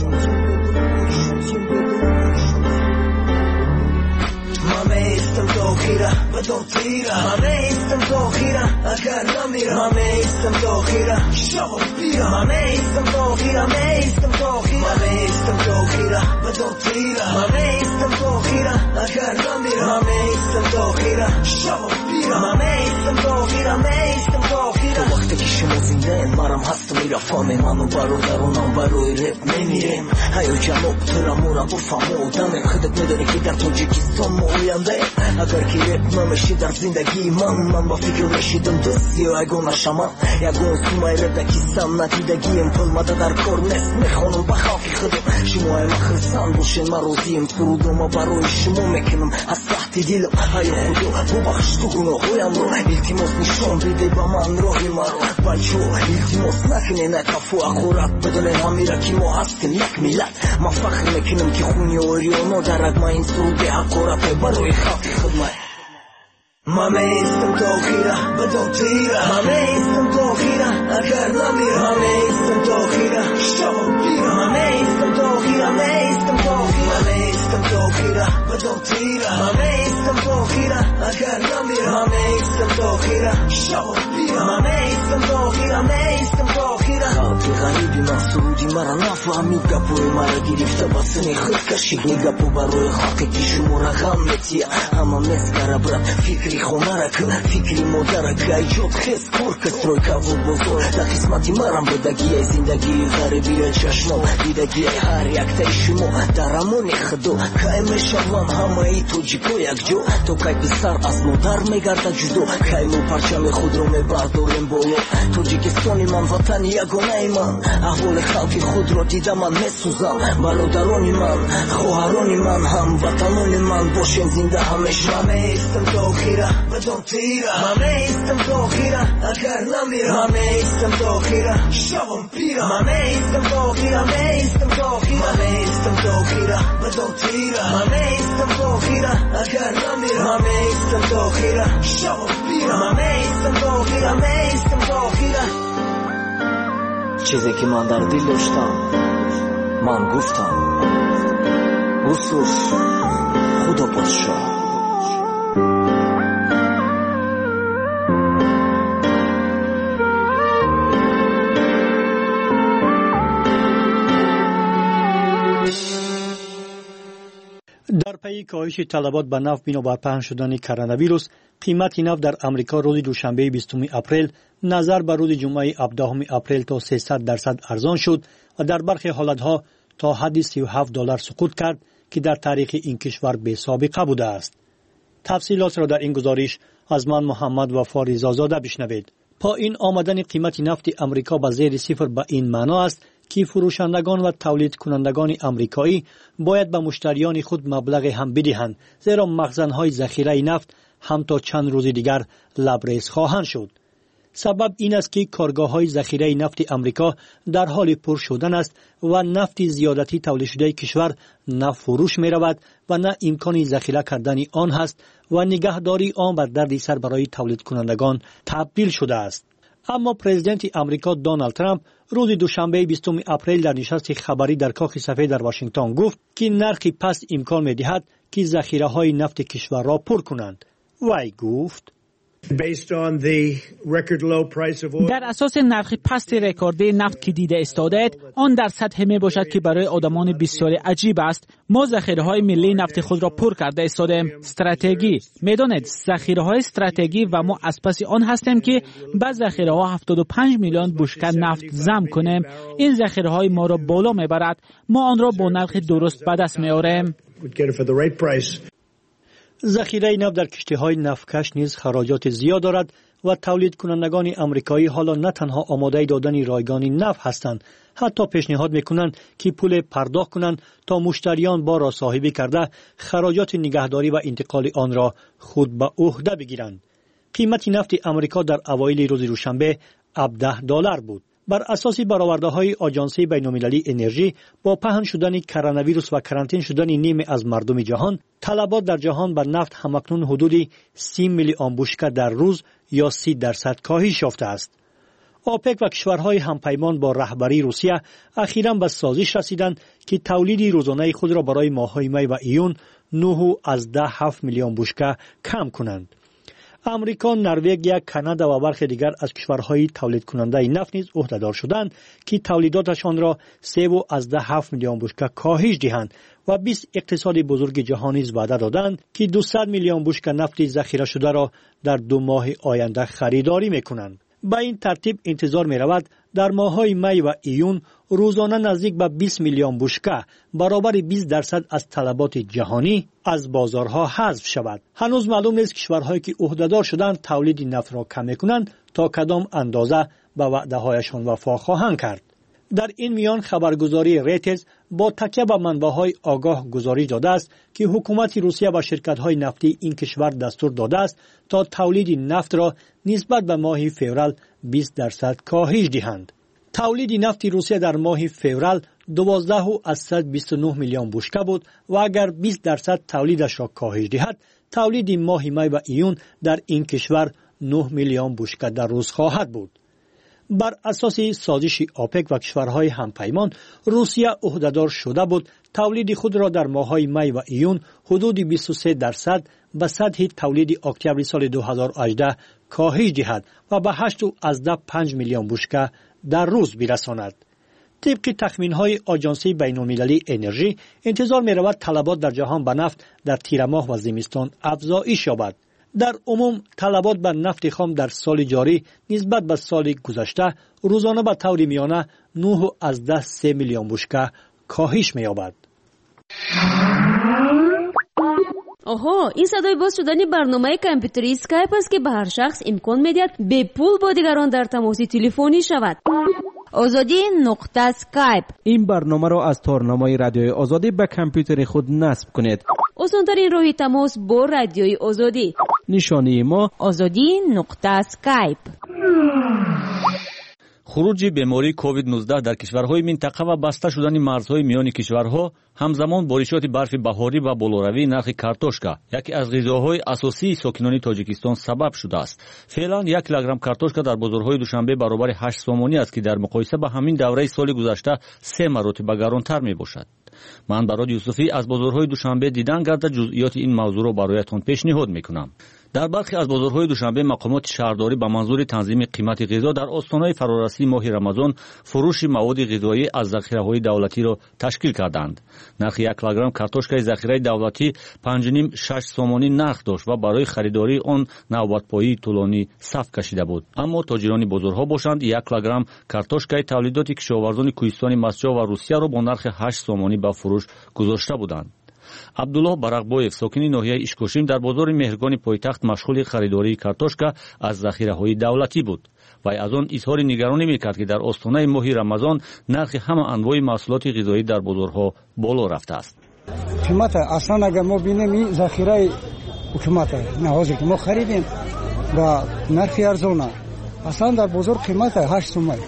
Mame istem dohira, badon tira. Mame istem dohira, agar namira. Mame istem dohira, shavo bira. Mame istem dohira, me istem dohira. Mame istem dohira, badon tira. Mame istem dohira, agar namira. Mame istem dohira, shavo bira. Mame istem dohira, me istem dohira. تو وقتی که شما زنده این مرم هستم میرفام منو برادرونم برای رپ نمیرم هیو جنوب ترمورا بفهمودم خودت میدونی که در تاجیکستان ما آینده اگر که رپ نمیشی در زندگی من با فکر رشیدم دوستی و اگه نشم یگون سومای رپکی سم ندیدگیم پلمده در کار نست میخونم به خاکی خودم شما ای مخلصان باشین من روزیم فرودم برای شما میکنم از تحت دیلم هیو خودو ببخش تو گناهویم رو التماس نشان بده با من راهی مرو بچو التماس نکنه نکفو اخورت بدون همیره که ما هستیم یک ملت من فخر میکنم که خونی اوریانا درد ما این سروده حقورت برای خاکی خدمه Mame istem dohira, badon tira. Mame istem dohira, agar namira. Mame istem dohira, shavo bira. Mame istem dohira, me istem dohira. Mame istem dohira, badon tira. Mame istem dohira, agar namira. Mame میستم تا آخیره شبم بیا من میستم تا آخیره میستم تا آخیره خلقی غریبی من سرودی مرا نفهمید گپوی مرا گرفته بسنی خود کشید گپو برای خاقی که شما رقم میتیه اما مسکره برد فکری خونه که فکری مادره که ایجاد خیز کور که ترویکا و بزرگ در قسمتی مرم بدگی زندگی غریبی چشمم دیدگی هر یک تای شما درمون خدو که میشوم همه ای تو جیکو یک جو تو که پسر از مادر میگرده جدو که مو پرچم خود رو میبرداریم بالا تاجیکستانی من وطن یگانه من احوال خلق خود را دیده من میسوزم برادرانی من خواهرانی من هم وطنانی من باشین زنده همیشه من میستم تا آخیره بدون تیره من میستم تا آخیره اگر نمیرم من میستم تا آخیره شبم پیره من میستم تا آخیره میستم تا آخیره من میستم تا آخیره بدون تیره من میستم تا آخیره اگر نمیرم من میستم تا آخیره شبم پیره من میستم تا آخیره میستم تا آخیره چیزی که من در دل داشتم من گفتم خصوص خدا پادشاه در پی کاهش طلبات به نفت بنابر پهن شدن کرونا ویروس قیمت نفت در امریکا روز دوشنبه 20 اپریل نظر به روز جمعه 17 اپریل تا 300% ارزان شد و در برخی حالتها تا حد $37 سقوط کرد که در تاریخ این کشور بی سابقه بوده است. تفصیلات را در این گزارش از من محمد وفا رضازاده بشنوید. پایین آمدن قیمت نفت امریکا به زیر صفر به این معنا است که فروشندگان و تولید کنندگان امریکایی باید به مشتریان خود مبلغ هم بدهند، زیرا مخزن‌های ذخیره نفت هم تا چند روز دیگر لبریز خواهند شد. سبب این است که کارگاه‌های ذخیره نفت امریکا در حال پر شدن است و نفت زیادتی تولید شده کشور نه فروش می‌رود و نه امکان ذخیره کردن آن هست و نگهداری آن به دردسر برای تولید کنندگان تبدیل شده است. اما پرزیدنت امریکا دونالد ترامپ روز دوشنبه 20 اپریل در نشست خبری در کاخ سفید در واشنگتن گفت که نرخ پست امکان می‌دهد که ذخیره‌های نفت کشور را پر کنند. وی گفت در اساس نرخ پست رکوردی نفت که دیده استادید، آن در سطح می باشد که برای آدمان بسیار عجیب است. ما ذخیره‌های ملی نفت خود را پر کرده استادیم. استراتژی میدانید، ذخیره‌های استراتژی و ما از پس آن هستیم که به ذخیره‌ها 75 میلیون بشکه نفت ضم کنیم. این ذخیره‌های ما را بالا میبرد. ما آن را با نرخ درست به دست میاریم. ذخیره نفت در کشتی‌های نفتکش نیز خراجات زیاد دارد و تولید کنندگان امریکایی حالا نه تنها آماده دادن رایگان نفت هستند، حتی پیشنهاد میکنند که پول پرداخت کنند تا مشتریان بار را صاحبی کرده خراجات نگهداری و انتقال آن را خود به عهده بگیرند. قیمت نفت امریکا در اوایل روز دوشنبه $17 بود. بر اساس برآورده‌های آژانس بین‌المللی انرژی، با پهن شدن کرونا ویروس و کرانتین شدن نیمه از مردم جهان، طلبات در جهان بر نفت همکنون حدود 30 میلیون بشکه در روز یا 30% کاهش یافته است. اوپک و کشورهای همپیمان با رهبری روسیه اخیراً به سازش رسیدند که تولید روزانه خود را برای ماه‌های می و ایون 9.7 میلیون بشکه کم کنند. امریکا، نروژ، کانادا و برخی دیگر از کشورهای تولید کننده نفت نیز عهده‌دار شدند که تولیداتشان را 3.7 میلیون بشکه کاهش دهند و 20 اقتصاد بزرگ جهان نیز وعده دادند که 200 میلیون بشکه نفت ذخیره شده را در 2 ماه آینده خریداری می‌کنند. با این ترتیب انتظار می‌رود در ماه‌های می و ایون روزانه نزدیک به 20 میلیون بشکه برابر 20% از طلبات جهانی از بازارها حذف شود. هنوز معلوم نیست کشورهایی که عهده‌دار شدند تولید نفت را کم کنند تا کدام اندازه به وعده‌هایشان وفا خواهند کرد. در این میان خبرگزاری ریترز با تکیه به منبع‌های آگاه گزارش داده است که حکومت روسیه و شرکت‌های نفتی این کشور دستور داده است تا تولید نفت را نسبت به ماه فوریه 20% کاهش دهند. تولید نفت روسیه در ماه فوریه 12.29 میلیون بشکه بود و اگر 20% تولیدش را کاهش دهد، تولید ماه می و ایون در این کشور 9 میلیون بشکه در روز خواهد بود. بر اساس سازش آپک و کشورهای همپیمان روسیه عهدهدار شده بود تولید خود را در ماه‌های می و ایون حدود 23% به سطح تولید اکتبر سال 2018 کاهش دهد و به 8.5 میلیون بشکه در روز برساند. طبق تخمین‌های آژانس بین‌المللی انرژی انتظار می‌رود طلبات در جهان به نفت در تیر ماه و زمستان افزایش یابد. در عموم طلبات به نفت خام در سال جاری نسبت به سال گذشته روزانه به طور میانه 9.3 میلیون بشکه کاهش می‌یابد. آها، این صدای باز شدن برنامه کامپیوتری اسکایپ است که به هر شخص امکان می‌دهد به پول با دیگران در تماس تلفنی شود. آزادی نقطه اسکایپ. این برنامه را از تارنمای رادیوی آزادی به کامپیوتر خود نصب کنید. آسان‌ترین راه تماس با رادیوی آزادی. نشانی ما آزادی نقطه اسکایپ. خروج بیماری کووید 19 در کشورهای منطقه و بسته شدن مرزهای میان کشورها همزمان بارشات برف بهاری و بالوروی نرخ کارتوشکا یکی از غذاهای اساسی ساکنان تاجیکستان سبب شده است. فعلا 1 کیلوگرم کارتوشکا در بازارهای دوشنبه برابر 8 سومانی است که در مقایسه با همین دوره سال گذشته 3 مرتبه گرانتر می باشد. من برای یوسفی از بازارهای دوشنبه دیدن گرده جزئیات این موضوع را برایتان پیشنهاد میکنم. در برخی از بازارهای دوشنبه مقامات شهرداری به منظور تنظیم قیمت غذا در آستانه فرارسی ماه رمضان فروش مواد غذایی از ذخیره‌های دولتی را تشکیل کردند. نرخ 1 کیلوگرم کارتوشکای ذخیره دولتی 5.5-6 سومانی نرخ داشت و برای خریداری آن نوبت‌پایی طولانی صف کشیده بود. اما تاجران بازارها باشند 1 کیلوگرم کارتوشکای تولیدات کشاورزان کوهستان مسجد و روسیه را با نرخ 8 سومانی به فروش گذاشته بودند. عبدالله برقبویف ساکنی ناحیه اشکوشیم در بازار مهرگان پایتخت مشغول خریداری کارتوشکا از ذخیره‌های دولتی بود و از آن اظهار نگرانی می‌کرد که در آستانه ماه رمضان نرخ همه انواع محصولات غذایی در بازارها بالا رفته است. قیمت اصلا اگر ما ببینیم این ذخیره حکومت نهازی که ما خریدیم با نرخ ارزان اصلا در بازار قیمت 8 سومه.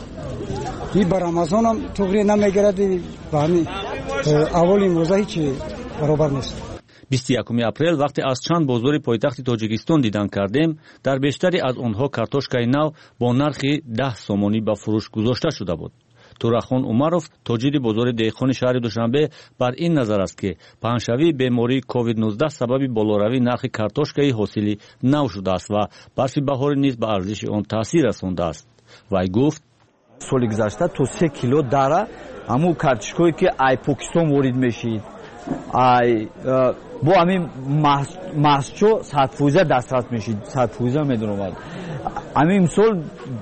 این بر رمضان هم توغری نمیگرد و همین اول امروزه هیچی برابر نیست. 21 اپریل وقتی از چند بازار پایتخت تاجیکستان دیدن کردیم در بیشتری از آنها کارتوشکای نو با نرخ 10 سومانی به فروش گذاشته شده بود. تورخان عمروف تاجر بازار دیخان شهر دوشنبه بر این نظر است که پنجشنبه بیماری کووید 19 سبب بالاروی نرخ کارتوشکای حاصلی نو شده است و برف بهاری نیز به ارزش آن تاثیر رسانده است. وی گفت سال گذشته تو 3 کیلو داره همون کارتوشکایی که ای پاکستان وارد میشید ای با همین محصول 100% دسترس میشید 100% میدونم همین امسال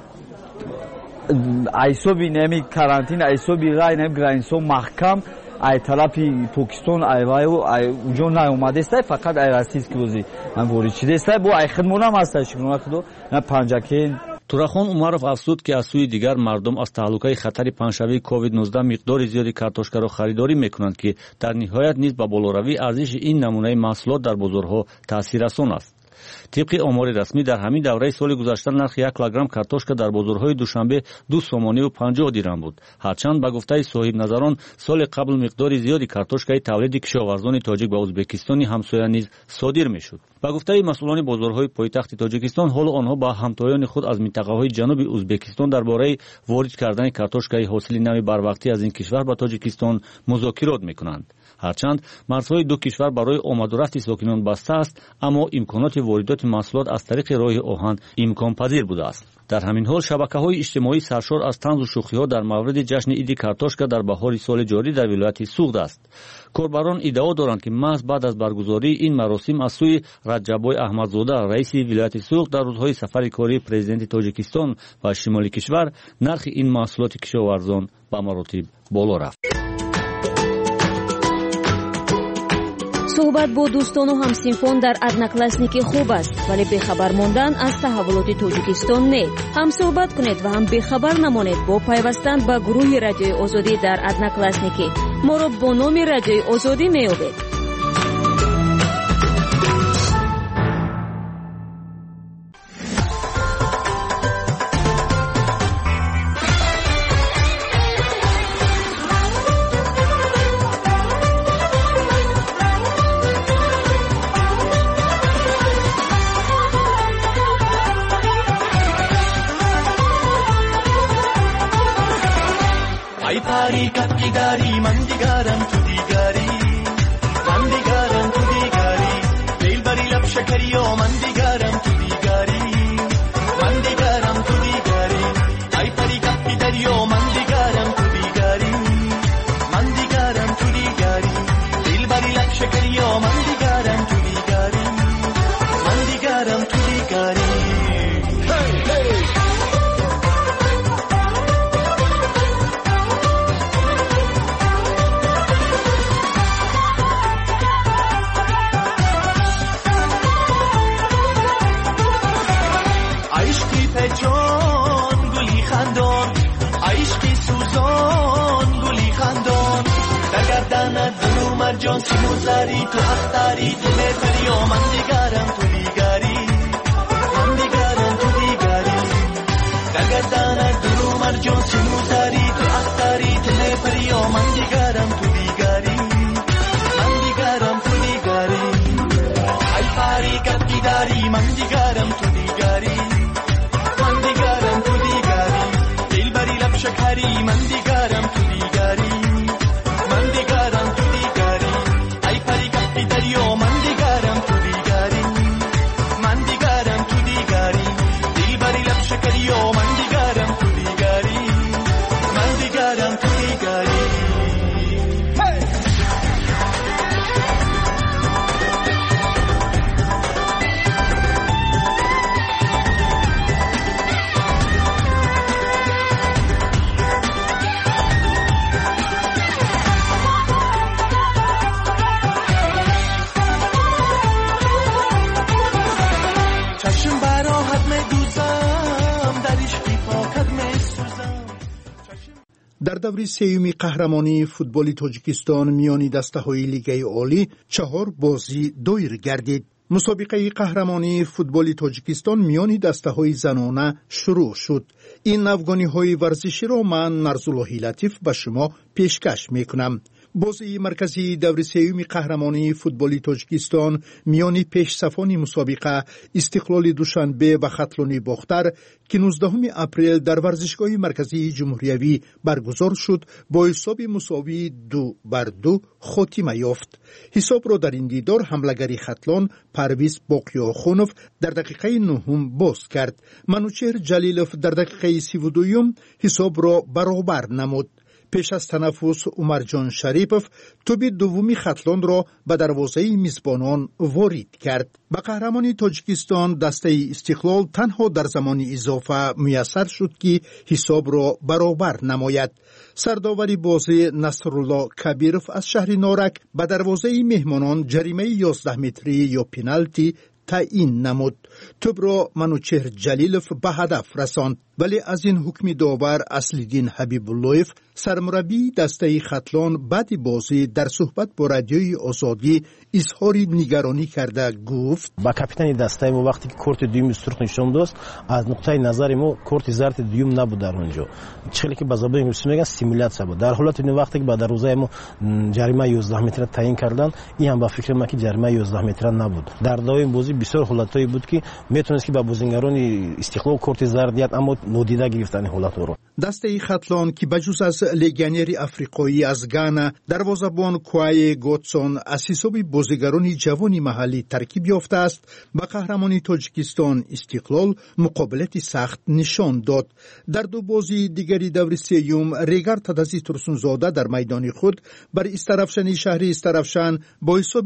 ایسوبی نمی کارانتین ایسوبی رای نمی گرانسو محکم ای طرفی پاکستان ای وای اونجا نیومده است فقط ای راسیسکی وزی من وارد شده است با ای خدمتم هست شکر خدا نه پنجاکین. تورخان عمروف افزود که از سوی دیگر مردم از تهلکه خطر پنجشنبه کووید 19 مقدار زیادی کارتوشکا را خریداری میکنند که در نهایت نیز به بالاروی ارزش این نمونه محصولات در بازارها تاثیررسان است. طبق آمار رسمی در همین دوره سال گذشته نرخ 1 کیلوگرم کارتوشکا در بازارهای دوشنبه 2 سومانی و 50 دیرم بود. هرچند به گفته صاحب نظران سال قبل مقدار زیادی کارتوشکای تولید کشاورزان تاجیک و ازبکستانی همسایه نیز صادر میشد. به گفته مسئولان بازارهای پایتخت تاجیکستان حال آنها با همتایان خود از منطقه‌های جنوب ازبکستان درباره وارد کردن کارتوشکای حاصل نوی بروقتی از این کشور به تاجیکستان مذاکرات میکنند. هرچند مرزهای دو کشور برای آمد و رفت ساکنان بسته است اما امکانات واردات محصولات از طریق راه آهن امکان پذیر بوده است. در همین حال شبکه‌های اجتماعی سرشار از طنز و شوخی‌ها در مورد جشن عید کارتوشکا در بهار سال جاری در ولایت سوغد است. کاربران ادعا دارند که محض بعد از برگزاری این مراسم از سوی رجبای احمدزاده رئیس ولایت سوغد در روزهای سفر کاری پرزیدنت تاجیکستان و شمال کشور نرخ این محصولات کشاورزان به مراتب بالا رفت. صحبت با دوستان و همسنفان در ادناکلاسنیکی خوب است ولی بخبر ماندن از تحولات تاجیکستان نه. هم صحبت کنید و هم بخبر نمانید با پیوستن به گروه رادیوی آزادی در ادناکلاسنیکی. ما را با نام رادیوی آزادی میابید. شکری و من دیگرم تو دیگری من دیگرم تو دیگری ای پری کپی دری و من دیگرم تو دیگری من دیگرم تو دیگری دل بری لک شکری و من دیگرم تو دیگری من دیگرم تو دیگری جان گلی خندان عشقی سوزان گلی خندان در گردنت برو مرجان سیموزری تو اختری دل پری و من دیگرم تو دیگری من دیگرم تو دیگری در گردنت برو مرجان سیموزری تو اختری دل پری و من دیگرم تو دیگری من دیگرم تو دیگری ای پری کپی داری من دیگرم تو دیگری شکری من دیگرم تو دیگری من دیگرم تو دیگری ای پری کپی دری و من دیگرم تو دیگری من دیگرم تو دیگری دل بری لب شکری و من دیگرم تو دیگری من دیگرم تو دیگری در دوره سیوم قهرمانی فوتبال تاجیکستان میان دسته‌های لیگ عالی 4 بازی دایر گردید. مسابقه قهرمانی فوتبال تاجیکستان میان دسته‌های زنانه شروع شد. این افغانی‌های ورزشی را من نرزالله لطیف به شما پیشکش میکنم. بازی مرکزی دوره سیوم قهرمانی فوتبال تاجیکستان میان پیشصفان مسابقه استقلال دوشنبه و خطلان باختر که 19 اپریل در ورزشگاه مرکزی جمهوریوی برگزار شد با حساب مساوی 2-2 خاتمه یافت. حساب را در این دیدار حمله‌گر خطلان پرویز باقیاخونوف در دقیقه 9 باز کرد. منوچهر جلیلوف در دقیقه 32 حساب را برابر نمود. پیش از تنفس عمرجان شریپوف توپ دومی خطلان را به دروازه میزبانان وارد کرد. به قهرمانی تاجیکستان دسته استقلال تنها در زمان اضافه میسر شد که حساب را برابر نماید. سرداوری بازی نصرالله کبیروف از شهر نارک به دروازه مهمانان جریمه 11 متری یا پنالتی تعیین نمود. توپ را منوچهر جلیلوف به هدف رساند، ولی از این حکم داور اصلیدین حبیب اللهیف سرمربی دسته خطلان بعد بازی در صحبت با رادیوی آزادی اظهار نگرانی کرده گفت: با کاپیتان دسته ما وقتی که کورت دوم سرخ نشان داد از نقطه نظر ما کورت زرد دوم نبود در اونجا، چیزی که به زبان انگلیسی میگن سیمولیاسیون بود. در حالت این وقتی که به دروازه ما جریمه 11 متر تعیین کردن، این هم با فکر ما که جریمه 11 متر نبود. در دوام بازی بسیار حالتایی بود که میتونست که با بازیگران استقلال کورت زرد بیاد، اما نادیده گرفتن حالت رو. دسته خطلان که بجز از لگانیر افریقایی از گانا دروازه‌بان کوای گوتسون از حساب بازیگران جوانی محلی ترکیب یافته است، به قهرمانی تاجیکستان استقلال مقابلت سخت نشان داد. در دو بازی دیگری دور سیوم ریگر تدزی ترسونزاده در میدان خود بر استرافشن شهر استرافشن با حساب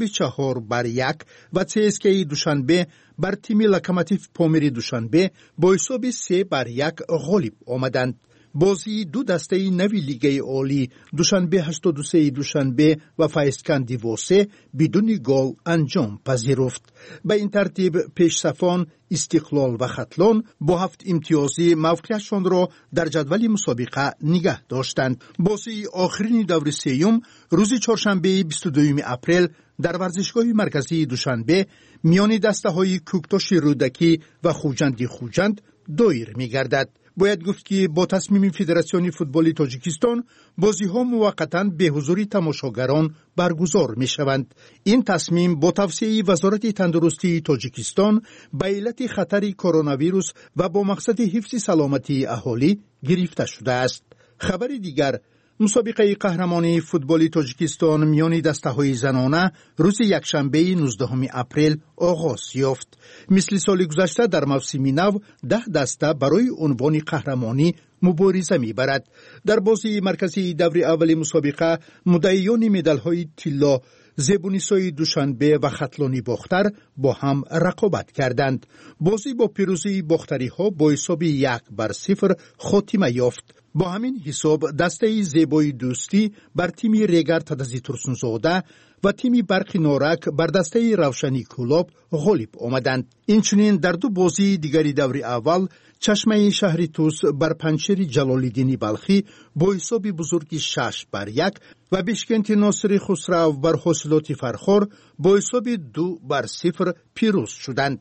4-1 و CSKA دوشنبه بر تیم لوکوموتیو پامیری دوشنبه با حساب 3-1 غالب آمدند. بازی دو دسته نوی لیگ عالی دوشنبه 83 دوشنبه و فایسکن دیواسه بدون گل انجام پذیرفت. به این ترتیب پیشصفان استقلال و خطلان با 7 امتیازی موقعیتشان را در جدول مسابقه نگه داشتند. بازی آخرین دور سیوم روز چهارشنبه 22 اپریل در ورزشگاه مرکزی دوشنبه میان دسته‌های کوکتاش رودکی و خوجند دایر می‌گردد. باید گفت که با تصمیم فدراسیون فوتبال تاجیکستان بازی‌ها موقتاً به حضور تماشاگران برگزار می‌شوند. این تصمیم با توصیه وزارت تندرستی تاجیکستان به علت خطر کرونا ویروس و با مقصد حفظ سلامتی اهالی گرفته شده است. خبر دیگر، مسابقه قهرمانی فوتبال تاجیکستان میان دسته‌های زنانه روز یکشنبه 19 اپریل آغاز یافت. مثل سال گذشته در موسم نو 10 دسته برای عنوان قهرمانی مبارزه می‌برد. در بازی مرکزی دور اول مسابقه مدعیان مدال‌های طلا زبونیسای دوشنبه و خطلانی باختر با هم رقابت کردند. بازی با پیروزی باختری‌ها با حساب 1-0 خاتمه یافت. با همین حساب دسته زیبای دوستی بر تیم ریگر تدزی ترسونزاده و تیم برق نارک بر دسته روشنی کلاب غالب آمدند. اینچنین در دو بازی دیگری دور اول چشمه شهری توس بر پنچر جلال‌الدین بلخی با حساب بزرگی 6-1 و بشکنت ناصر خسرو بر حاصلات فرخار با حساب 2-0 پیروز شدند.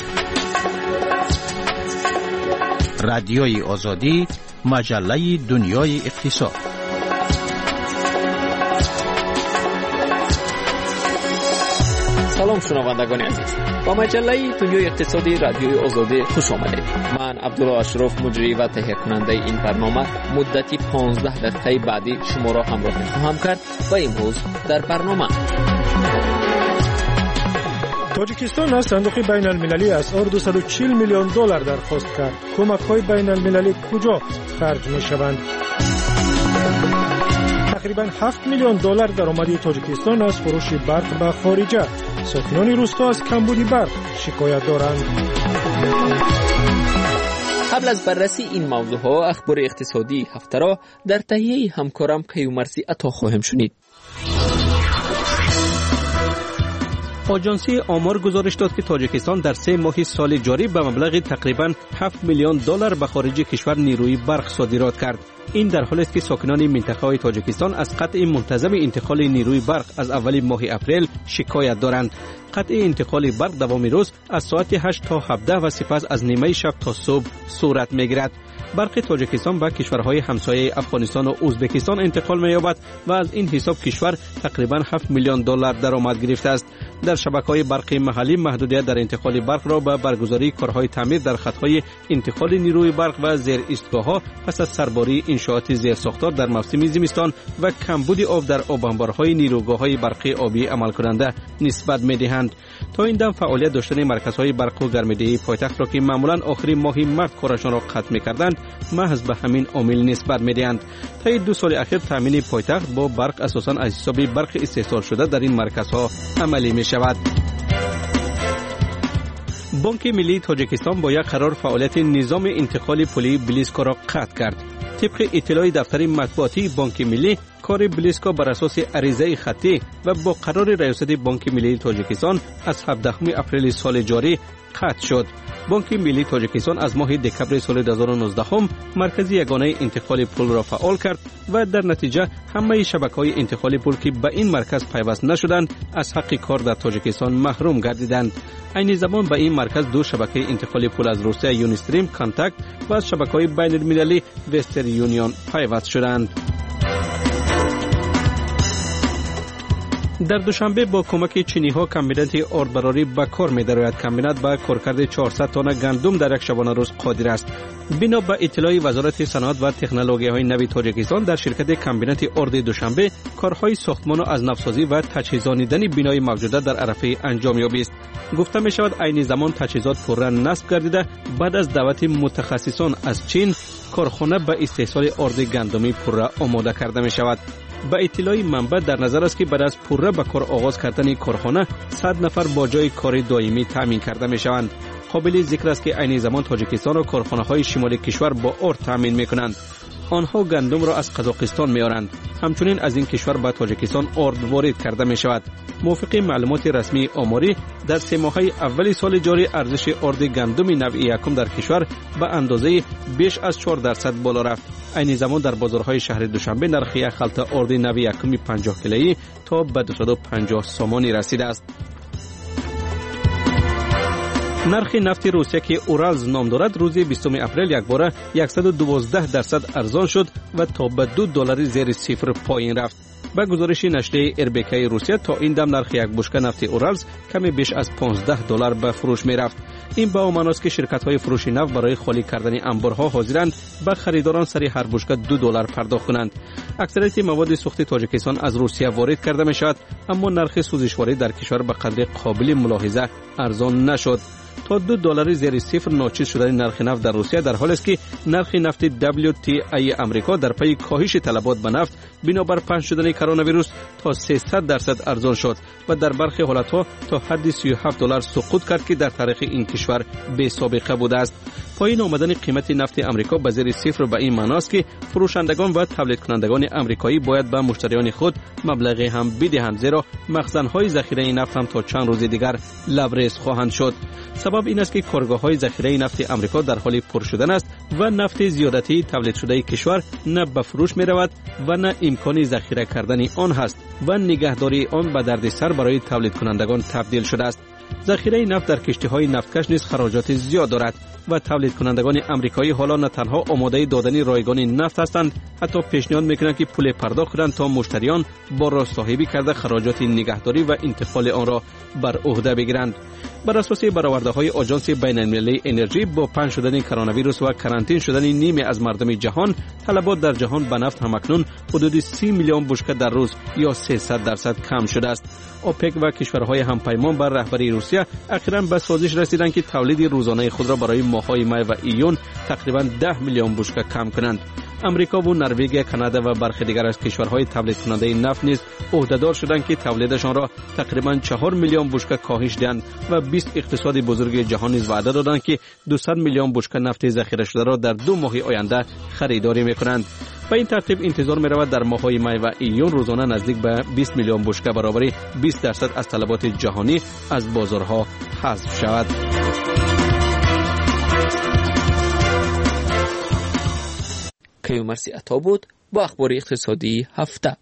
رادیوی آزادی، مجله دنیای اقتصاد. سلام شنوندگان عزیز، با مجله دنیای اقتصادی رادیوی آزادی خوش آمدید. من عبدالله اشرف مجری و تهیه کننده این برنامه مدتی 15 دقیقه بعدی شما را همراهی خواهم کرد و امروز در برنامه تاجیکستان از صندوق بین المللی اسعار 240 میلیون دلار درخواست کرد. کمک‌های بین المللی کجا خرج می‌شوند؟ تقریباً 7 میلیون دلار درآمدی تاجیکستان از فروش برق به خارجه. ساکنان روستا از کمبود برق شکایت دارند. قبل از بررسی این موضوعها اخبار اقتصادی هفته را در تهیه همکارم قیومرسی عطا خواهم شنید. آژانسی آمار گزارش داد که تاجیکستان در 3 ماه سال جاری به مبلغ تقریباً 7 میلیون دلار به خارج کشور نیروی برق صادرات کرد. این در حالی است که ساکنان منطقه تاجیکستان از قطع منتظم انتقال نیروی برق از اول ماه اپریل شکایت دارند. قطع انتقال برق دوام روز از ساعت 8 تا 17 و سپس از نیمه شب تا صبح صورت می‌گیرد. برق تاجیکستان به کشورهای همسایه افغانستان و ازبکستان انتقال می‌یابد و از این حساب کشور تقریباً 7 میلیون دلار درآمد گرفته است. در شبکه‌های برقی محلی محدودیت در انتقال برق را به برگزاری کارهای تعمیر در خط‌های انتقال نیروی برق و زیر ایستگاه‌ها پس از سرباری انشاءات زیرساختار در موسم زمستان و کمبود آب در آبانبارهای نیروگاه‌های برقی آبی عمل کننده نسبت می‌دهند. تا این دم فعالیت داشتن مرکزهای برق و گرمایدهی پایتخت را که معمولاً آخرین ماه مارس کارشان را ختم می‌کردند محض به همین عامل نسبت می‌دهند. طی 2 سال اخیر تامین پایتخت با برق اساساً از حساب برق استحصال شده در این مرکزها عملی می‌شود. بانک ملی تاجیکستان با یک قرار فعالیت نظام انتقال پولی بلیسکا را قطع کرد. طبق اطلاع دفتر مطبوعاتی بانک ملی، کار بلیسکا بر اساس عریضه خطی و با قرار ریاست بانک ملی تاجیکستان از 17 اپریل سال جاری قطع شد. بانک ملی تاجیکستان از ماه دکمبر سال 2019 مرکز یگانه انتقال پول را فعال کرد و در نتیجه همه شبکه‌های انتقال پول که به این مرکز پیوست نشدند از حق کار در تاجیکستان محروم گردیدند. این زمان به این مرکز 2 شبکه انتقال پول از روسیه یونیستریم کانتاکت و از شبکه‌های بین المللی وسترن یونیون پیوست شدند. در دوشنبه با کمک چینی‌ها کمبینت آردبراری به کار می‌دارد. کمبینت به کارکرد 400 تن گندم در یک شبانه روز قادر است. بنا به اطلاع وزارت صنعت و تکنولوژی‌های نوی تاجیکستان، در شرکت کمبینت آرد دوشنبه کارهای ساختمان و از نوسازی و تجهیزانیدن بنای موجوده در عرفه انجامیابی است. گفته می‌شود عین زمان تجهیزات پررا نصب گردیده بعد از دعوت متخصصان از چین کارخانه به استحصال آرد گندمی پررا آماده کرده می‌شود. با اطلاع منبع در نظر است که بعد از پررا به کار آغاز کردن کارخانه 100 نفر با جای کار دائمی تامین کرده می‌شوند. قابل ذکر است که عین زمان تاجیکستان و کارخانه‌های شمالی کشور با آرد تامین می‌کنند. آنها گندم را از قزاقستان می‌آورند. همچنین از این کشور به تاجیکستان آرد وارد کرده می‌شود. موافق معلومات رسمی آماری در 3 ماهه اول سال جاری ارزش آرد گندم نوع یکم در کشور به اندازه بیش از 4% بالا رفت. عین زمان در بازارهای شهر دوشنبه نرخ یک خلطه آرد نوع یکم 50 کیلویی تا به 250 سامانی رسیده است. نرخ نفت روسیه که اورالز نام دارد روز 20 اپریل یک باره 112% ارزان شد و تا به $2 زیر صفر پایین رفت. با گزارش نشریه اربیکای روسیه تا این دم نرخ یک بشکه نفت اورالز کمی بیش از $15 به فروش می رفت. این با معنی است که شرکت‌های فروش نفت برای خالی کردن انبارها حاضرند به خریداران سری هر بشکه $2 پرداخت کنند. اکثریت مواد سوخت تاجیکستان از روسیه وارد کرده می شود، اما نرخ سوزشواری در کشور به قدر قابل ملاحظه ارزان نشد. تا $2 زیر صفر ناچیز شدن نرخ نفت در روسیه در حالی است که نرخ نفت WTI امریکا در پی کاهش طلبات به نفت بنابر پنج شدن کرونا ویروس تا 300% ارزان شد و در برخی حالتها تا حد $37 سقوط کرد که در تاریخ این کشور بی سابقه بوده است. پایین آمدن قیمت نفت امریکا به زیر صفر به این معنی است که فروشندگان و تولید کنندگان امریکایی باید به مشتریان خود مبلغی هم بدهند، زیرا مخزن‌های ذخیره نفت هم تا چند روز دیگر لبریز خواهند شد. سبب این است که کارگاه‌های ذخیره نفت امریکا در حال پر شدن است و نفت زیادتی تولید شده کشور نه به فروش می‌رود و نه امکان ذخیره کردن آن هست و نگهداری آن به دردسر برای تولید کنندگان تبدیل شده است. ذخیره نفت در کشتی‌های نفتکش نیز خراجات زیاد دارد و تولید کنندگان امریکایی حالا نه تنها آماده دادن رایگان نفت هستند، حتی پیشنهاد می‌کنند که پول پرداخت کنند تا مشتریان با راهصاحبی کرده خراجات نگهداری و انتقال آن را بر عهده بگیرند. بر اساس برآورده‌های آژانس بین‌المللی انرژی، با پنج شدن کرونا ویروس و کرانتین شدن نیمه از مردم جهان، طلبات در جهان به نفت همکنون حدود 30 میلیون بشکه در روز یا 300% کم شده است. اوپک و کشورهای همپیمان بر رهبری روسیه اخیراً به سازش رسیدند که تولید روزانه خود را برای ماه‌های می و ایون تقریباً 10 میلیون بشکه کم کنند. امریکا و نروژ، کانادا و برخی دیگر از کشورهای تولید کننده نفت نیز عهدهدار شدند که تولیدشان را تقریباً 4 میلیون بشکه کاهش دهند و 20 اقتصاد بزرگ جهان نیز وعده دادند که 200 میلیون بشکه نفت ذخیره شده را در 2 ماه آینده خریداری می‌کنند. به این ترتیب انتظار می‌رود در ماه‌های می و ایون روزانه نزدیک به 20 میلیون بشکه برابر 20% از طلبات جهانی از بازارها حذف شود. کیومرثی عطا بود با اخبار اقتصادی هفته.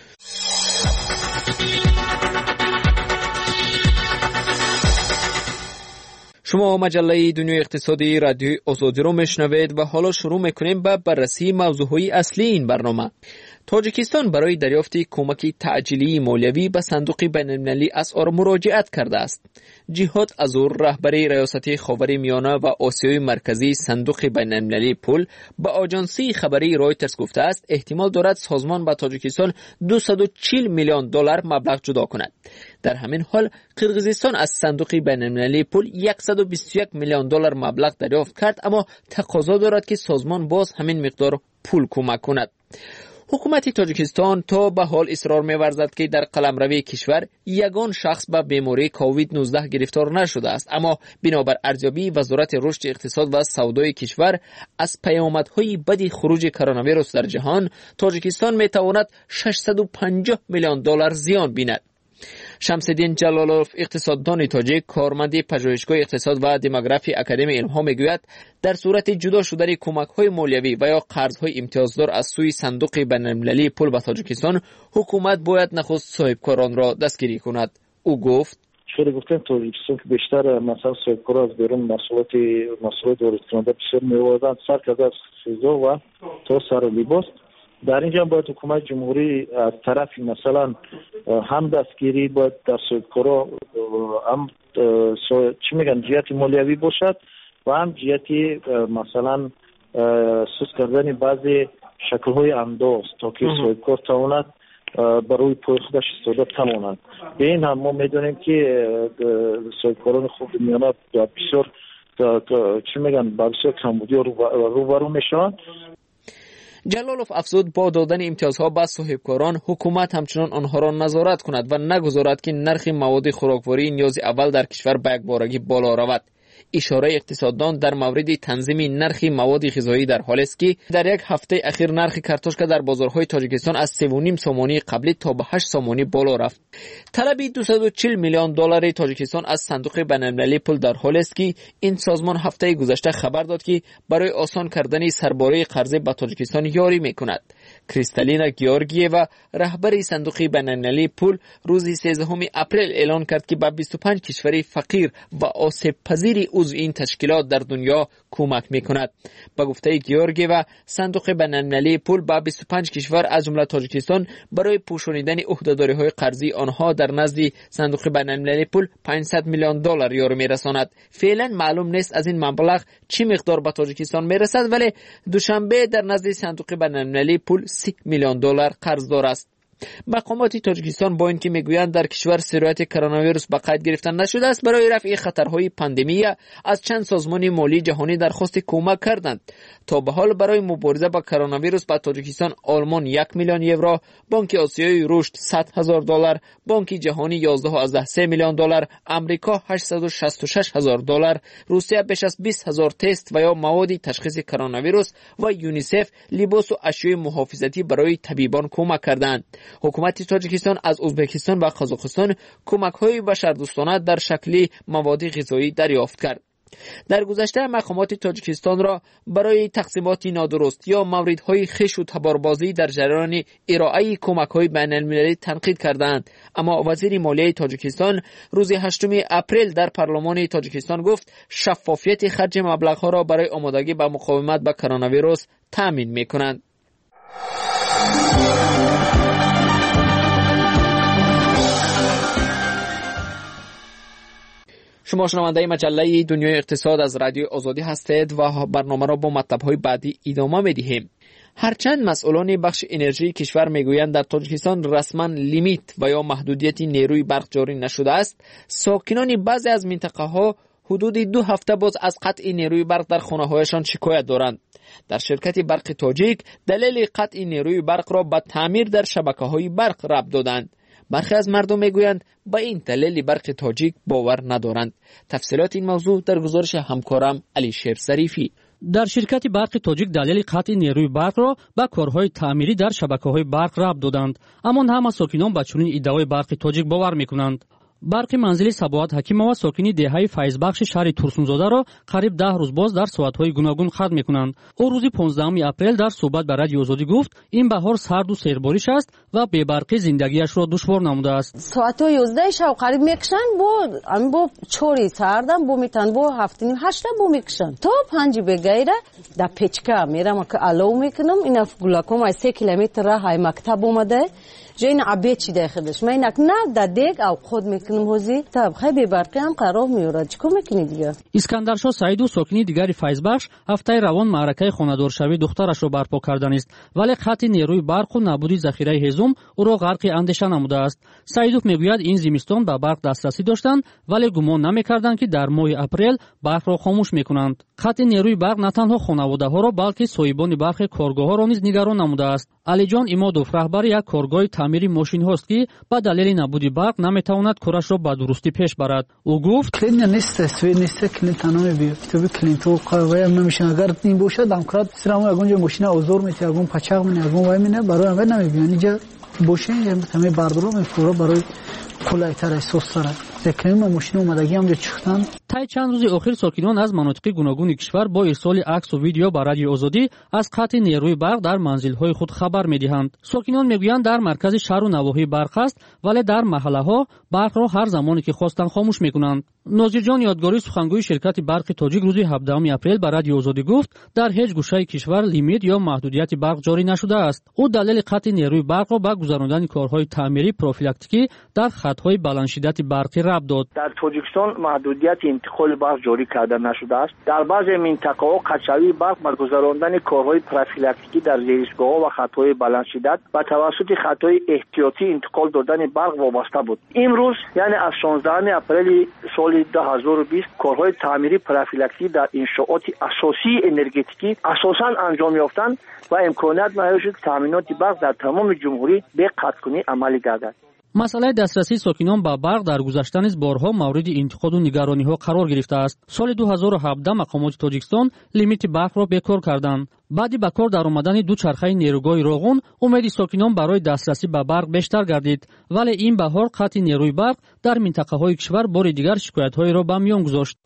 شما مجله دنیای اقتصادی رادیوی آزادی رو میشنوید و حالا شروع میکنیم به بررسی موضوعهای اصلی این برنامه. تاجیکستان برای دریافت کمک تعجیلی مالیوی به صندوق بین‌المللی اسعار مراجعت کرده است. جهاد ازور، رهبر ریاست خاورمیانه و آسیای مرکزی صندوق بین‌المللی پول، به آژانس خبری رایترز گفته است احتمال دارد سازمان به تاجیکستان $240 میلیون مبلغ جدا کند. در همین حال قرقیزستان از صندوق بین‌المللی پول $121 میلیون مبلغ دریافت کرد، اما تقاضا دارد که سازمان باز همین مقدار پول کمک کند. حکومت تاجیکستان تا به حال اصرار می‌ورزد که در قلمروی کشور یگان شخص به بیماری کووید 19 گرفتار نشده است، اما بنابر ارزیابی وزارت رشد اقتصاد و سودای کشور از پیامدهای بد خروج کرونا ویروس در جهان، تاجیکستان می‌تواند $650 میلیون زیان بیند. شمس‌الدین جلالوف، اقتصاددان تاجیک، کارمند پژوهشگاه اقتصاد و دموگرافی اکادمی علم‌ها میگوید در صورت جدا شدن کمک‌های مالیوی و یا قرض‌های امتیازدار از سوی صندوق بین‌المللی پول به تاجیکستان، حکومت باید نخست صاحبکاران را دستگیری کند. او گفت شده گفتن تاجیکستان که بیشتر مثلا صاحبکارا از بیرون محصولات وارد کننده بسیار می‌آوردند، سر کرده از غذا و تا سر و لباس. در اینجا باید حکومت جمهوری از طرف مثلا هم دستگیری باید در صاحبکارا هم چی میگن جهت مالیوی باشد و هم جهت مثلا سوس کردن بعضی شکل‌های انداز تا که صاحبکار تواند برای پای خودش استفاده تواند. به این هم ما میدونیم که صاحبکاران خود میانه بسیار چی میگن بسیار کمبودی روبرو میشن. جلالوف افزود با دادن امتیازها به صاحبکاران، حکومت همچنان آنها را نظارت کند و نگذارد که نرخ مواد خوراکواری نیاز اول در کشور به یکبارگی بالا رود. اشاره اقتصاددان در مورد تنظیم نرخ مواد غذایی در حالی است که در یک هفته اخیر نرخ کارتوشکا در بازارهای تاجیکستان از 3.5 سومانی قبلی تا به 8 سومانی بالا رفت. طلب $240 میلیون تاجیکستان از صندوق بین‌المللی پول در حالی است که این سازمان هفته گذشته خبر داد که برای آسان کردن سرباره قرض به تاجیکستان یاری میکند. کریستالینا گیورگییوا، رهبر صندوق بین‌المللی پول، روز 13 اپریل اعلان کرد که به 25 کشور فقیر و آسیب پذیر عضو این تشکیلات در دنیا کمک میکند. به گفته گیورگیوا، صندوق بین‌المللی پول با 25 کشور از جمله تاجیکستان برای پوشانیدن عهده‌داری‌های قرضی آنها در نزد صندوق بین‌المللی پول 500 میلیون دلار یورو میرساند. فعلا معلوم نیست از این مبلغ چه مقدار به تاجیکستان میرسد، ولی دوشنبه در نزد صندوق بین‌المللی پول 30 میلیون دلار قرضدار است. مقامات تاجیکستان با اینکه میگویند در کشور سرایت کرونا ویروس به قید گرفتن نشده است، برای رفع خطرهای پاندمی از چند سازمان مالی جهانی درخواست کمک کردند. تا به حال برای مبارزه با کرونا ویروس به تاجیکستان آلمان 1 میلیون یورو، بانک آسیایی رشد 100,000 دلار، بانک جهانی 11.3 میلیون دلار، امریکا 866,000 دلار، روسیه بیش از 20,000 تست و یا مواد تشخیص کرونا ویروس و یونیسف لباس و اشیاء محافظتی برای طبیبان کمک کردند. حکومت تاجیکستان از ازبکستان و قزاقستان کمک‌های بشردوستانه در شکل مواد غذایی دریافت کرد. در گذشته مقامات تاجیکستان را برای تقسیمات نادرست یا موردهای خش و تباربازی در جریان ارائه کمک‌های بین‌المللی تنقید کردند، اما وزیر مالیه تاجیکستان روز 8 اپریل در پارلمان تاجیکستان گفت شفافیت خرج مبلغ‌ها را برای آمادگی به مقاومت با کرونا ویروس تامین می‌کنند. شما شنونده مجله دنیای اقتصاد از رادیو آزادی هستید و برنامه را با مطلب‌های بعدی ادامه می‌دهیم. هرچند مسئولان بخش انرژی کشور میگویند در تاجیکستان رسما لیمیت و یا محدودیت نیروی برق جاری نشده است، ساکنان بعضی از منطقه‌ها حدود 2 هفته باز از قطع نیروی برق در خانه‌هایشان شکایت دارند. در شرکت برق تاجیک دلیل قطع نیروی برق را به تعمیر در شبکه‌های برق ربط دادند. برخی از مردم میگویند با این دلیل برق تاجیک باور ندارند. تفصیلات این موضوع در گزارش همکارم علی شیر ظریفی. در شرکت برق تاجیک دلیل قطع نیروی برق را به کارهای تعمیری در شبکه‌های برق ربط دادند، اما همه ساکنان به چنین ادعای برق تاجیک باور میکنند. برق منزلی سبوات حکیمова ساکنی دهه فیضبخش شهر تورسونزاده را قریب 10 روز باز در ساعت‌های گوناگون خط می‌کنند. او روز 15 اپریل در صحبت با رادیو آزادی گفت این بهار سرد و سیرباریش است و بی برقی زندگیش را دشوار نموده است. ساعت 11 شب قریب میکشن با چوری سردم میتن با 7:30-8 میکشن تا 5 به غیره در پچکا میرم که الو میکنم اینا گلاکم 3 کیلومتر راه های مکتب اومده جین عبی چی داخلش من اینک نه در دیگ او خود میکنم هزی تا خیلی برقی هم قرار میورد چیکار میکنی دیگه. اسکندرشاه سعید و ساکنی دیگری فیضبخش هفته روان معرکه خانه‌دارشوی دخترش را برپا کردن است، ولی خط نیروی برق و نابودی ذخیره هیزم او را غرق اندیشه نموده است. سعیدوف میگوید این زمستان به برق دسترسی داشتند ولی گمان نمیکردند که در ماه اپریل برق را خاموش میکنند. خط نیروی برق نه تنها خانواده‌ها را بلکه صاحبان برق کارگاه‌ها را نیز نگران نموده است. علیجان امادوف رهبر یک کارگاه تعمیری ماشین هاست که با دلیل نبودی برق نمیتواند کارش را به درستی پیش برد. او گفت کلین نیست کلینتون نمیبیاد تو کلینتون قوی نمیشه اگر این باشه دموکرات سرمو اگونجا ماشین اوزور میته اگون پچاق منه اگون وای منه برای هم نمیبینی اینجا باشه همه بردارو میفورا برای کلایتر احساس داره ذکریم ماشین اومدگی هم چختن. تا چند روز اخیر ساکنان از مناطق گوناگون کشور با ارسال عکس و ویدیو به رادیو آزادی از قطع نیروی برق در منزل‌های خود خبر می‌دهند. ساکنان میگویند در مرکز شهر و نواحی برق است ولی در محله‌ها برق را هر زمانی که خواستند خاموش می‌کنند. ناظرجان یادگاری سخنگوی شرکت برق تاجیک روز 17 اپریل به رادیو آزادی گفت در هیچ گوشه کشور لیمیت یا محدودیت برق جاری نشده است. او دلیل قطع نیروی برق را به گذراندن کارهای تعمیری پروفیلاکتیکی در خط‌های بلندشدت برقی ربط داد. در تاجیکستان محدودیت انتقال برق جاری کرده نشده است. در بعضی منطقه‌ها قطعی برق با گذراندن کارهای پروفیلاکتیکی در زیرستگاه‌ها و خط‌های بلندشدت و توسط خط‌های احتیاطی انتقال دادن برق وابسته بود. امروز یعنی از 16 اپریل سال 2020 کارهای تعمیری پروفیلاکتیکی در انشاءات اساسی انرژتیکی اساساً انجام یافتند و امکانات مهیا شد تامینات برق در تمام جمهوری به قطعنی عملی گردد. مسئله دسترسی ساکنان به برق در گذشته نیز بارها مورد انتقاد و نگرانی‌ها قرار گرفته است. سال 2017 مقامات تاجیکستان لیمیت برق را بکار کردند. بعد به کار درآمدن دو چرخه نیروگاه راغون امید ساکنان برای دسترسی به برق بیشتر گردید، ولی این بهار قطع نیروی برق در منطقه‌های کشور بار دیگر شکایت‌های را به میان گذاشت.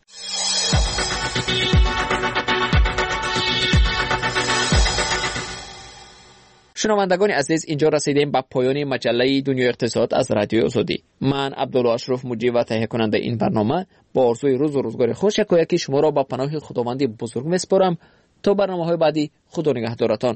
شنوندگان عزیز، اینجا رسیدیم به پایان مجله دنیای اقتصاد از رادیوی آزادی. من عبدالله اشرف مجری و تهیه کننده این برنامه با آرزوی روز و روزگار خوش یکی شما را به پناه خداوند بزرگ میسپارم. تا برنامه‌های بعدی، خدا نگهدارتان.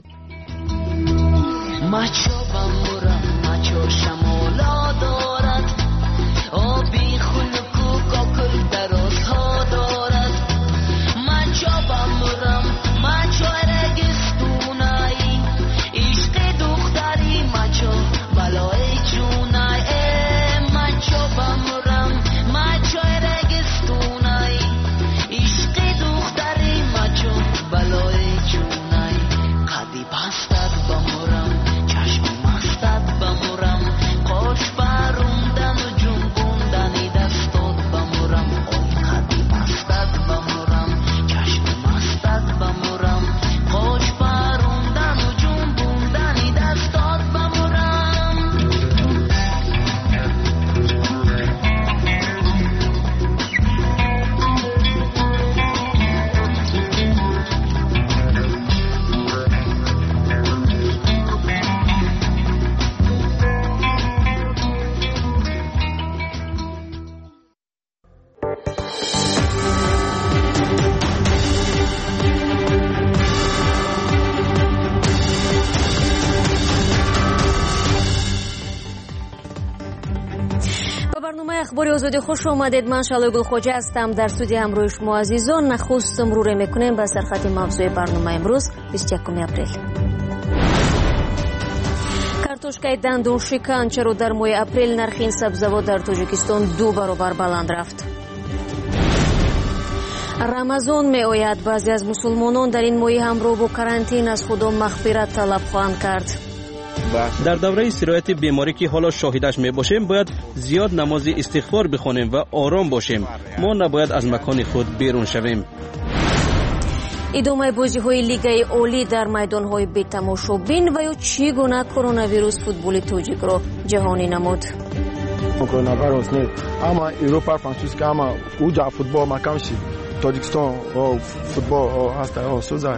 اخبار آزادی خوش آمدید. من شالای گلخوجه هستم. در استودیو همراه شما عزیزان نخست مرور میکنیم به سرخط موضوع برنامه امروز 21 اپریل. کартошкаи дандоншикан чаро дар моҳи апрел нархи ин сабзавот дар тоҷикистон 2 баробар баланд рафт. рамазон меояд. баъзе аз мусулмонон дар ин моҳи ҳамроҳ бо карантин аз худо мағфират талаб хоҳанд кард. در دوره سرایت بیماری که حالا شاهدش می باشیم باید زیاد نماز استغفار بخوانیم و آرام باشیم. ما نباید از مکان خود بیرون شویم. ادامه بازی‌های لیگ عالی در میدان‌های بی‌تماشابین و یا چی گونه کرونا ویروس فوتبال تاجیک را جهانی نمود. کرونا ویروس نه اما اروپا فرانسیسکا اما اوجا فوتبال مکانشی تاجیکستان و فوتبال هست سوزای.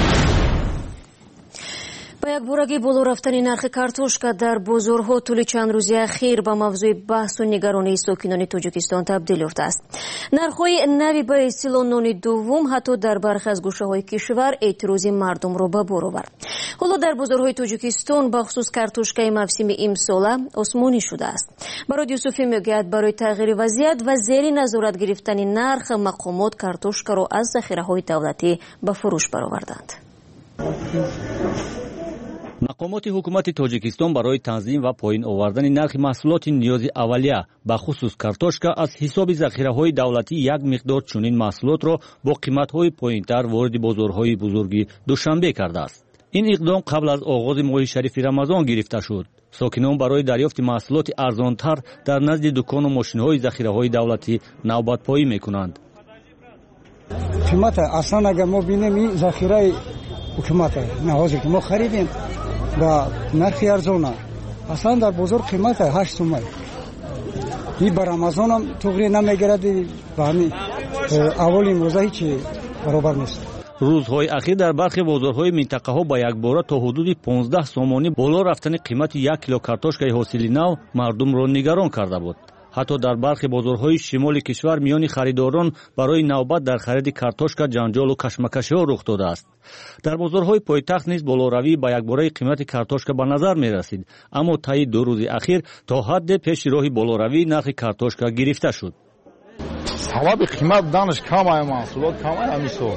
با یک بارگی بالا رفتن نرخ کартошка در بازارها طول چند روزی اخیر به موضوع بحث و نگرانی ساکنان تاجیکستان تبدیل یافته است. نرخ‌های نوی به اصطلاح نان دوم حتی در برخی از گوشه‌های کشور اعتراض مردم را به بار آورد. حالا در بازارهای تاجیکستان به خصوص کартошкаи موسم امساله آسمانی شده است. برای یوسفی میگوید برای تغییر وضعیت و زیر نظارت گرفتن نرخ مقامات کартошка را از ذخیره‌های دولتی به فروش برآوردند. мақомоти ҳукумати тоҷикистон барои танзим ва поин овардани нархи маҳсулоти ниёзи аввалия ба хусус картошка аз ҳисоби захираҳои давлатӣ як миқдор чунин маҳсулотро бо қиматҳои поинтар ворди бозорҳои бузурги душанбе кардааст. ин иқдом қабл аз оғози моҳи шарифи рамазон гирифта шуд. сокинон барои дарёфти маҳсулоти арзонтар дар назди дукону мошинҳои захираҳои давлатӣ навбатпоӣ мекунанд. қимата аслан агар мо бинем ин захираи ҳукумата на ҳозир ки мо харидем ба нархи арзона аслан дар бозор қимата 8 сомай. ин ба рамазонам туғри намегирад, ба ҳамин аввали имрӯза ҳичи баробар нест. рӯзҳои ахир дар бархи бозорҳои минтақаҳо ба якбора то ҳудуди 15 сомонӣ боло рафтани қимати 1 кило картошкаи ҳосили нав мардумро нигарон карда буд. ҳатто дар бархи бозорҳои шимоли кишвар миёни харидорон барои навбат дар хариди картошка ҷанҷолу кашмакашиҳо рух додааст. дар бозорҳои пойтахт низ болоравӣ ба якбораи қимати картошка ба назар мерасид, аммо таи 2 рӯзи ахир то ҳадде пеши роҳи болоравӣ нархи картошка гирифта шуд. сабаби қимат данш камай маҳсулот камай амисо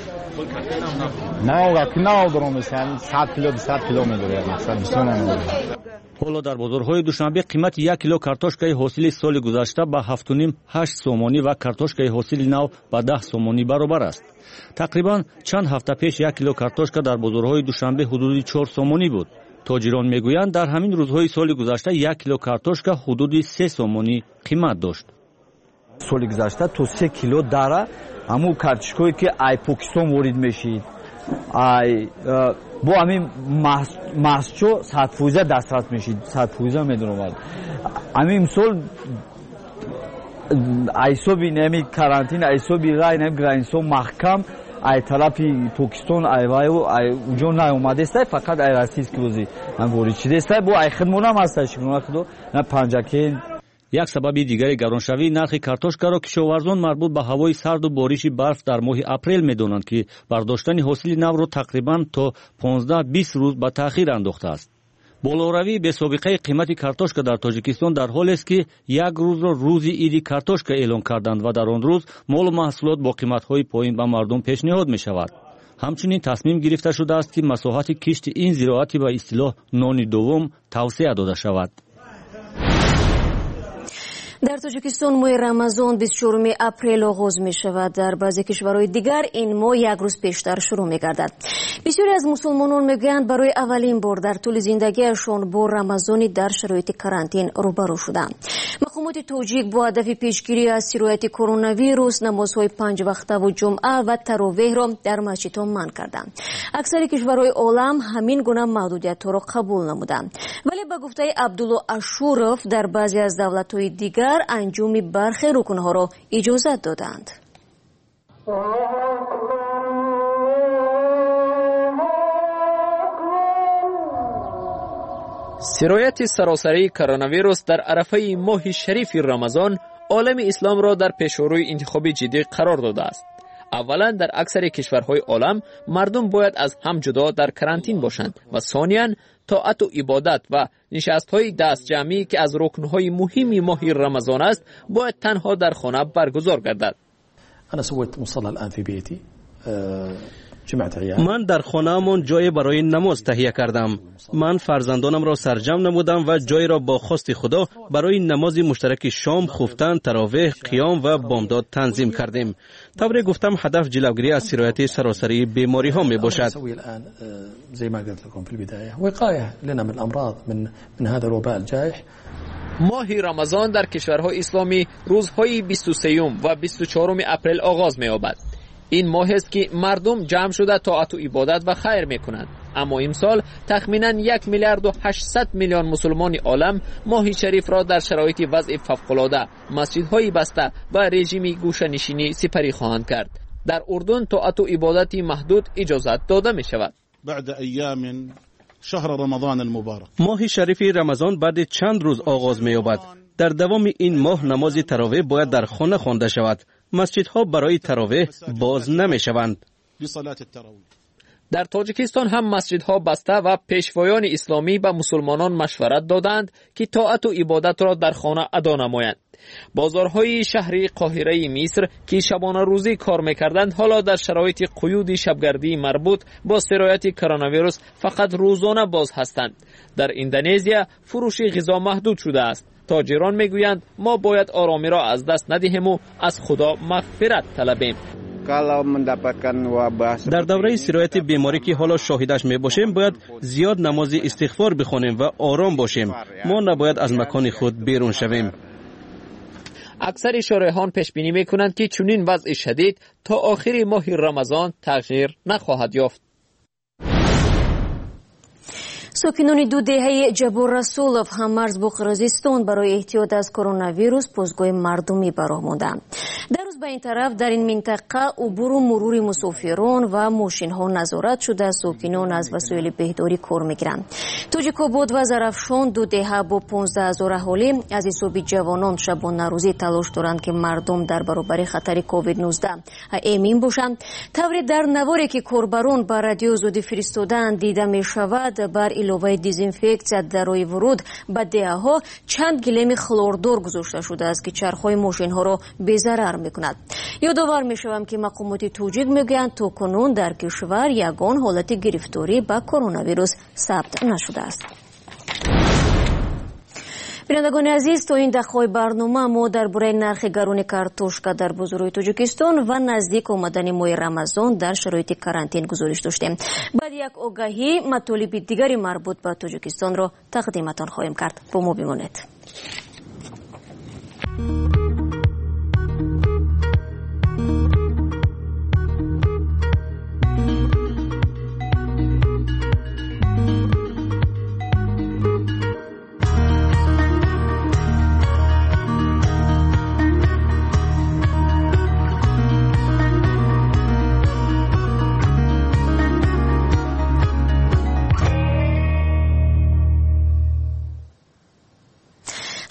навга ки навдором мисани 100 кило 200 кило медорад мақсад бисёр намедорад. ҳоло дар бозорҳои душанбе қимати 1 кило картошкаи ҳосили соли гузашта ба 7.5-8 сомонӣ ва картошкаи ҳосили нав ба 10 сомонӣ баробар аст. тақрибан чанд ҳафта пеш 1 кило картошка дар бозорҳои душанбе ҳудуди 4 сомонӣ буд. тоҷирон мегӯянд дар ҳамин рӯзҳои соли гузашта 1 кило картошка ҳудуди 3 сомонӣ қимат дошт. соли гузашта то 3 кило дара ҳамун картошкое ки ай покистон ворид мешид ай бо ҳамин маҳсчо 100% дастрас мешид, 100% медоромад. ҳамин мисол айсоби нами карантин айсоби рай нами гранисон маҳкам ай тарафи покистон айваю уҷо наомадестай фақат ай российский рӯзи воридшидестай бо ай хидмонам ҳастай шикунахудо на панҷакен. як сабаби дигари гароншавии нархи картошкаро кишоварзон марбут ба ҳавои сарду бориши барф дар моҳи апрел медонанд ки бардоштани ҳосили навро тақрибан то 15-20 рӯз ба таъхир андохтааст. болоравии бесобиқаи қимати картошка дар тоҷикистон дар ҳолест ки як рӯзро рӯзи иди картошка эълон карданд ва дар он рӯз молу маҳсулот бо қиматҳои поин ба мардум пешниҳод мешавад. ҳамчунин тасмим гирифта шудааст ки масоҳати кишти ин зироати ба истилоҳ нони дуввум тавсея дода шавад. дар тоҷикистон моҳи рамазон 24 апрел оғоз мешавад. дар баъзе кишварҳои дигар ин моҳ як рӯз пештар шурӯъ мегардад. бисёре аз мусулмонон мегӯянд барои аввалин бор дар тӯли зиндагиашон бо рамазони дар шароити карантин рӯбарӯ шуданд. мақомоти тоҷик бо ҳадафи пешгирӣ аз сирояти коронавирус намозҳои панҷвақтаву ҷумъа ва таровеҳро дар масҷидҳо манъ карданд. аксари кишварҳои олам ҳамин гуна маҳдудиятҳоро қабул намуданд. вале ба гуфтаи абдулло ашуров дар баъзе аз давлатҳои дигар انجام برخی رکنها را اجازت دادند. سرایت سراسری کرونا در عرفه ماه شریف رمضان عالم اسلام را در پیشروی انتخاب جدی قرار داده است. اولا در اکثر کشورهای عالم مردم باید از هم جدا در کرانتین باشند و ثانیاً طاعت و عبادت و نشست‌های دست جمعی که از رکن‌های مهمی ماه رمضان است باید تنها در خانه برگزار گردد. انا سويت مصلى الان في بيتي من در خانه‌مان جای برای نماز تهیه کردم. من فرزندانم را سرجم نمودم و جای را با خواست خدا برای نماز مشترک شام، خفتن، تراویح، قیام و بامداد تنظیم کردیم. طوری گفتم هدف جلوگیری از سرایت سراسری بیماری ها می باشد. زي ما قلت لكم في البداية وقاية لنا من الأمراض من هذا الوباء الجائح. ماه رمضان در کشورهای اسلامی روزهای 23 و 24 اپریل آغاز می‌یابد. این ماه است که مردم جمع شده طاعت و عبادت و خیر میکنند. اما امسال تخمینا 1 میلیارد و 800 میلیون مسلمان عالم ماه شریف را در شرایط وضع فوق‌العاده، مسجدهای بسته و رژیم گوشه‌نشینی سپری خواهند کرد. در اردن طاعت و عبادت محدود اجازت داده می شود. بعد ایام شهر رمضان المبارک ماه شریف رمضان بعد چند روز آغاز می یابد. در دوام این ماه نماز تراویح باید در خانه خوانده شود. مسجدها برای تراویح باز نمی شوند. در تاجیکستان هم مسجدها بسته و پیشوایان اسلامی به مسلمانان مشورت دادند که طاعت و عبادت را در خانه ادا نمایند. بازارهای شهری قاهره مصر که شبانه روزی کار میکردند حالا در شرایط قیود شبگردی مربوط با سرایت کرونا فقط روزانه باز هستند. در اندونزیا فروش غذا محدود شده است. تاجران میگویند ما باید آرامی را از دست ندهیم و از خدا مغفرت طلبیم. در دوره سرایت بیماری که حالا شاهدش می باشیم باید زیاد نماز استغفار بخوانیم و آرام باشیم. ما نباید از مکان خود بیرون شویم. اکثر شارحان پیش بینی میکنند که چنین وضع شدید تا آخر ماه رمضان تغییر نخواهد یافت. ساکنان دو دهه جبور رسولов هممرز با قرقیزستان برای احتیاط از کرونا ویروس پوزگاه مردمی براه ماندند. در روز به این طرف در این منطقه عبور و مرور مسافران و ماشین ها نظارت شده. ساکنان از وسایل بهداری کار میگیرند. توجیک‌آباد و زرافشان دو دهه با 15,000 اهالی از حساب جوانان شبانه روزی تلاش دارند که مردم در برابر خطر کووید 19 امین باشند. طوری در نواری که کاربران با رادیو زودی فرستادن دیده می شود بر علاوه دیزینفکسیا درای ورود به دهه‌ها چند گلیم خلوردار گذاشته شده است که چرخ‌های ماشین‌ها را بی‌ضرر می‌کند. یادآور می‌شوم که مقامات توجیک می‌گویند تا کنون در کشور یگان حالت گرفتاری با کرونا ویروس ثبت نشده است. بینندگان عزیز تا این دقیقه برنامه ما درباره نرخ گران کارتوشکا در بازارهای تاجیکستان و نزدیک آمدن ماه رمضان در شرایط کرانتین گزارش داشتیم. بعد یک آگاهی مطالب دیگری مربوط به تاجیکستان را تقدیمتان خواهیم کرد. با ما بمانید.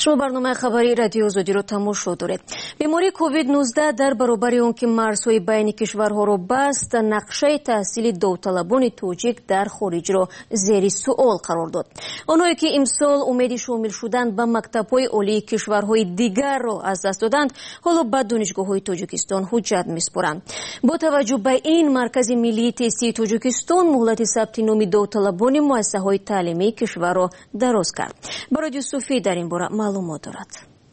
شما برنامه خبری رادیو آزادی رو تماشا دارید. بیماری کووید 19 در برابر اون که مرزهای بین کشورها رو بست، نقشه تحصیل داوطلبان تاجیک در خارج رو زیر سوال قرار داد. آنهایی که امسال امید شامل شدن به مکتب‌های عالی کشورهای دیگر رو از دست دادند، حالا به دانشگاه‌های تاجیکستان حجت می‌سپارند. با توجه به این، مرکز ملی تستی تاجیکستان مهلت ثبت نام داوطلبان مؤسسه‌های تعلیمی کشور را دراز کرد. برای صوفی در این باره معلومات دارد.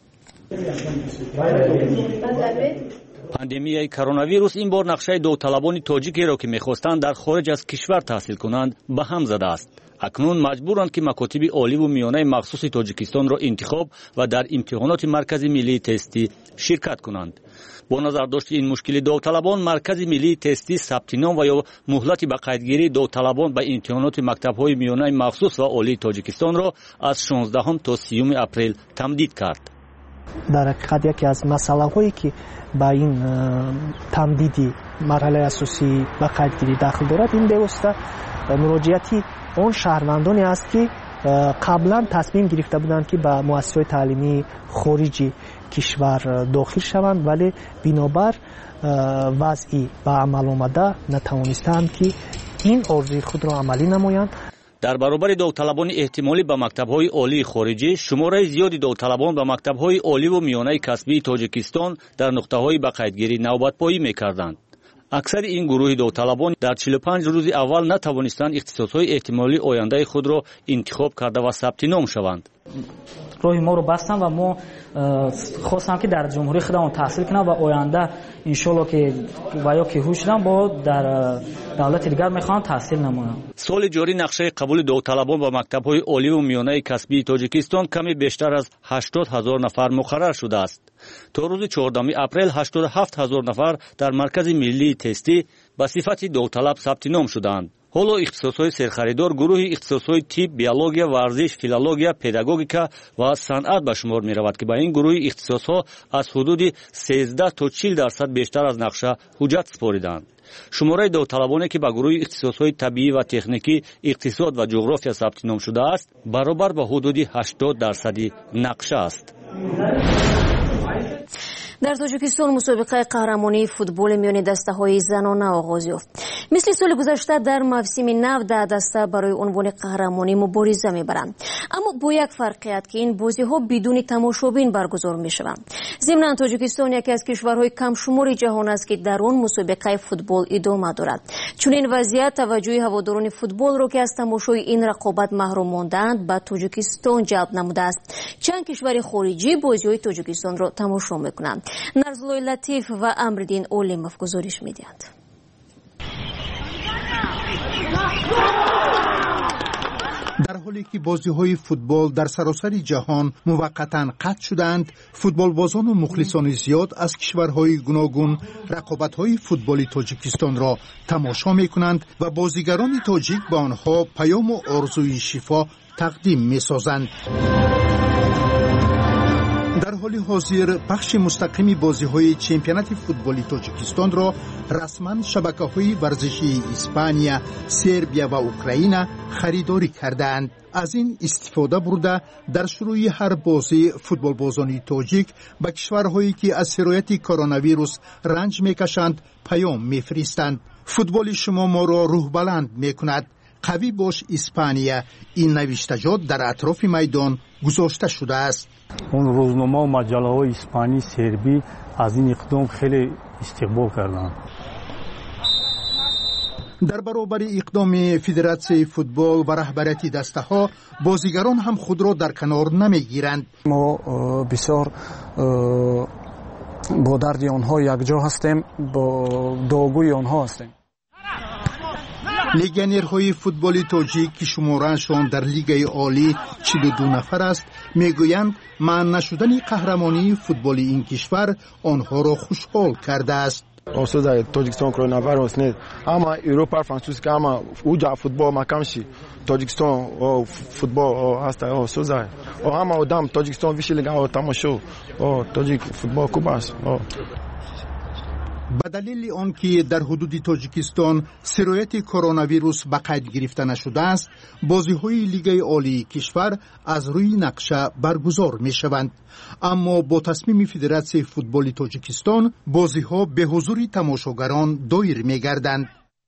پاندمیای کرونا ویروس این بار نقشه داوطلبان تاجیکی را که می‌خواستند در خارج از کشور تحصیل کنند به هم زده است. اکنون مجبورند که مکاتب عالی و میانه مخصوص تاجیکستان را انتخاب و در امتحانات مرکز ملی تستی شرکت کنند. با نظر داشت این مشکل داوطلبان، مرکز ملی تستی ثبت نام و یا مهلت به قیدگیری داوطلبان به امتحانات مکتب‌های میانه مخصوص و عالی تاجیکستان را از 16 تا 30 اپریل تمدید کرد. در حقیقت یکی از مسائلی که با این تمدید مرحله اساسی به قیدگیری داخل دارد، این دوسته مراجعتی اون شهروندانی است که قبلا تصمیم گرفته بودند که به مؤسسات تعلیمی خارجی کشور داخل شوند، ولی بنابر وضعی به عمل آمده نتوانستند که این آرزوی خود را عملی نمایند. در برابر داوطلبان احتمالی به مکتب‌های عالی خارجی، شماره زیادی داوطلبان به مکتب‌های عالی و میانه کسبی تاجیکستان در نقطه‌های به قیدگیری نوبت‌پایی می‌کردند. اکثر این گروه داوطلبان در 45 روز اول نتوانستند اختصاص‌های احتمالی آینده خود را انتخاب کرده و ثبت نام شوند. روی ما رو بستن و ما خواستم که در جمهوری خودمون تحصیل کنم و آینده انشالله که و یا که هوش دارم با در دولت دیگر میخوام تحصیل نمونم. سال جاری نقشه قبول داوطلبان به مکتب‌های عالی و میانه کسبی تاجیکستان کمی بیشتر از 80,000 نفر مقرر شده است. تا روز 14 اپریل 87,000 نفر در مرکز ملی تستی به صفت داوطلب ثبت نام شدند. حالا اختصاص‌های سرخریدار گروه اختصاص‌های طب، بیولوژی، ورزش، فیلولوژی، پداگوژیکا و صنعت به شمار می‌رود که با این گروه اختصاص‌ها از حدود 13 تا 40% بیشتر از نقشه حجت سپاریدند. شماره داوطلبانی که به گروه اختصاص‌های طبیعی و تکنیکی، اقتصاد و جغرافیا ثبت نام شده است، برابر به حدود 80% نقشه است. در تاجیکستان مسابقه قهرمانی فوتبال میان دسته‌های زنانه آغاز یافت. مثل سال گذشته در موسم نو 10 دسته برای عنوان قهرمانی مبارزه می‌برند، اما با یک فرقیت که این بازی‌ها بدون تماشابین برگزار می‌شوند. ضمن تاجیکستان یکی از کشورهای کم شمار جهان است که در آن مسابقه فوتبال ادامه دارد. چون این وضعیت توجه هواداران فوتبال را که از تماشای این رقابت محروم ماندند به تاجیکستان جلب نموده است. چند کشور خارجی بازی‌های تاجیکستان را تماشا می‌کنند. نرزلوی لطیف و امردین اولیموف گزارش می‌دهند. در حالی که بازی‌های فوتبال در سراسر جهان موقتاً قطع شدند، فوتبالبازان و مخلصان زیاد از کشورهای گوناگون رقابت‌های فوتبالی تاجیکستان را تماشا می‌کنند و بازیگران تاجیک به آنها پیام و آرزوی شفا تقدیم می‌سازند. در حال حاضر پخش مستقیم بازی‌های چمپیونات فوتبالی تاجیکستان را رسما شبکه‌های ورزشی اسپانیا، سربیا و اوکراین خریداری کردند. از این استفاده برده در شروع هر بازی فوتبالبازان تاجیک به کشورهایی که از سرایت کرونا ویروس رنج می‌کشند پیام می‌فرستند. فوتبال شما ما را روح بلند می‌کند. قوی باش اسپانیا، این نوشتجات در اطراف میدان گذاشته شده است. اون روزنامه و مجله های اسپانی، سربی از این اقدام خیلی استقبال کردند. در برابر اقدام فدراسیون فوتبال و رهبریت دسته ها، بازیگران هم خود را در کنار نمیگیرند. ما بسیار با درد آنها یکجا هستیم، با داغوی آنها هستیم. لیگنرهای فوتبالی تاجیک که شماره‌شان در لیگ عالی 42 نفر است میگویند منع نشدن قهرمانی فوتبالی این کشور آنها را خوشحال کرده است. Осозай Тоҷикистон коронавирус не. Ама Европа французска ама уҷа футбол макамши. Тоҷикистон футбол ҳаста осозай. Ама одам Тоҷикистон вишилга тамошо. Тоҷик футбол кубас. به دلیل آنکه در حدود تاجیکستان سرایت کرونا ویروس به قید گرفته نشده است، بازی‌های لیگ عالی کشور از روی نقشه برگزار می‌شوند. اما با تصمیم فدراسیون فوتبال تاجیکستان بازی‌ها به حضور تماشاگران دایر می‌گردند.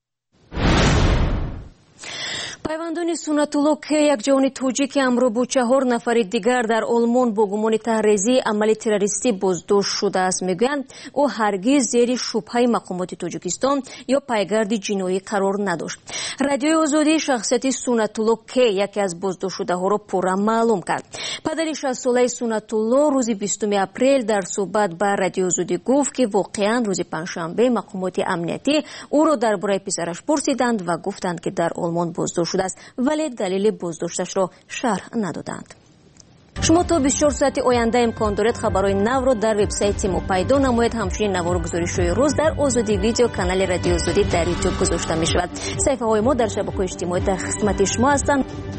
пайвандони Сунатулло К, якҷони тоҷики амрӯ бо 4 нафари дигар дар Олмон бо гумони таҳризии амали террористӣ боздошт шудааст. мегӯянд ӯ ҳаргиз зери шубҳаи мақомоти Тоҷикистон ё пайгарди ҷиноӣ қарор надошт. Радиои Озодӣ шахсияти Сунатулло К, яке аз боздоштшудаҳоро пурра маълум кард. падари 60-солаи Сунатулло рӯзи 20 апрел дар суҳбат ба Радиои Озодӣ гуфт ки воқеан рӯзи панҷшанбе мақомоти амниятӣ ӯро дар бораи писараш пурсиданд ва гуфтанд ки дар Олмон боздошт шудааст, вале далели боздошташро шарҳ надоданд. шумо то 24 соати оянда имкон доред хабарҳои навро дар вебсайти мо пайдо намоед. ҳамчунин навору гузоришҳои рӯз дар Озодӣ видео канали Радиои Озодӣ дар YouTube гузошта мешавад. саҳифаҳои мо дар шабакаҳои иҷтимоӣ дар хизмати шумо ҳастанд.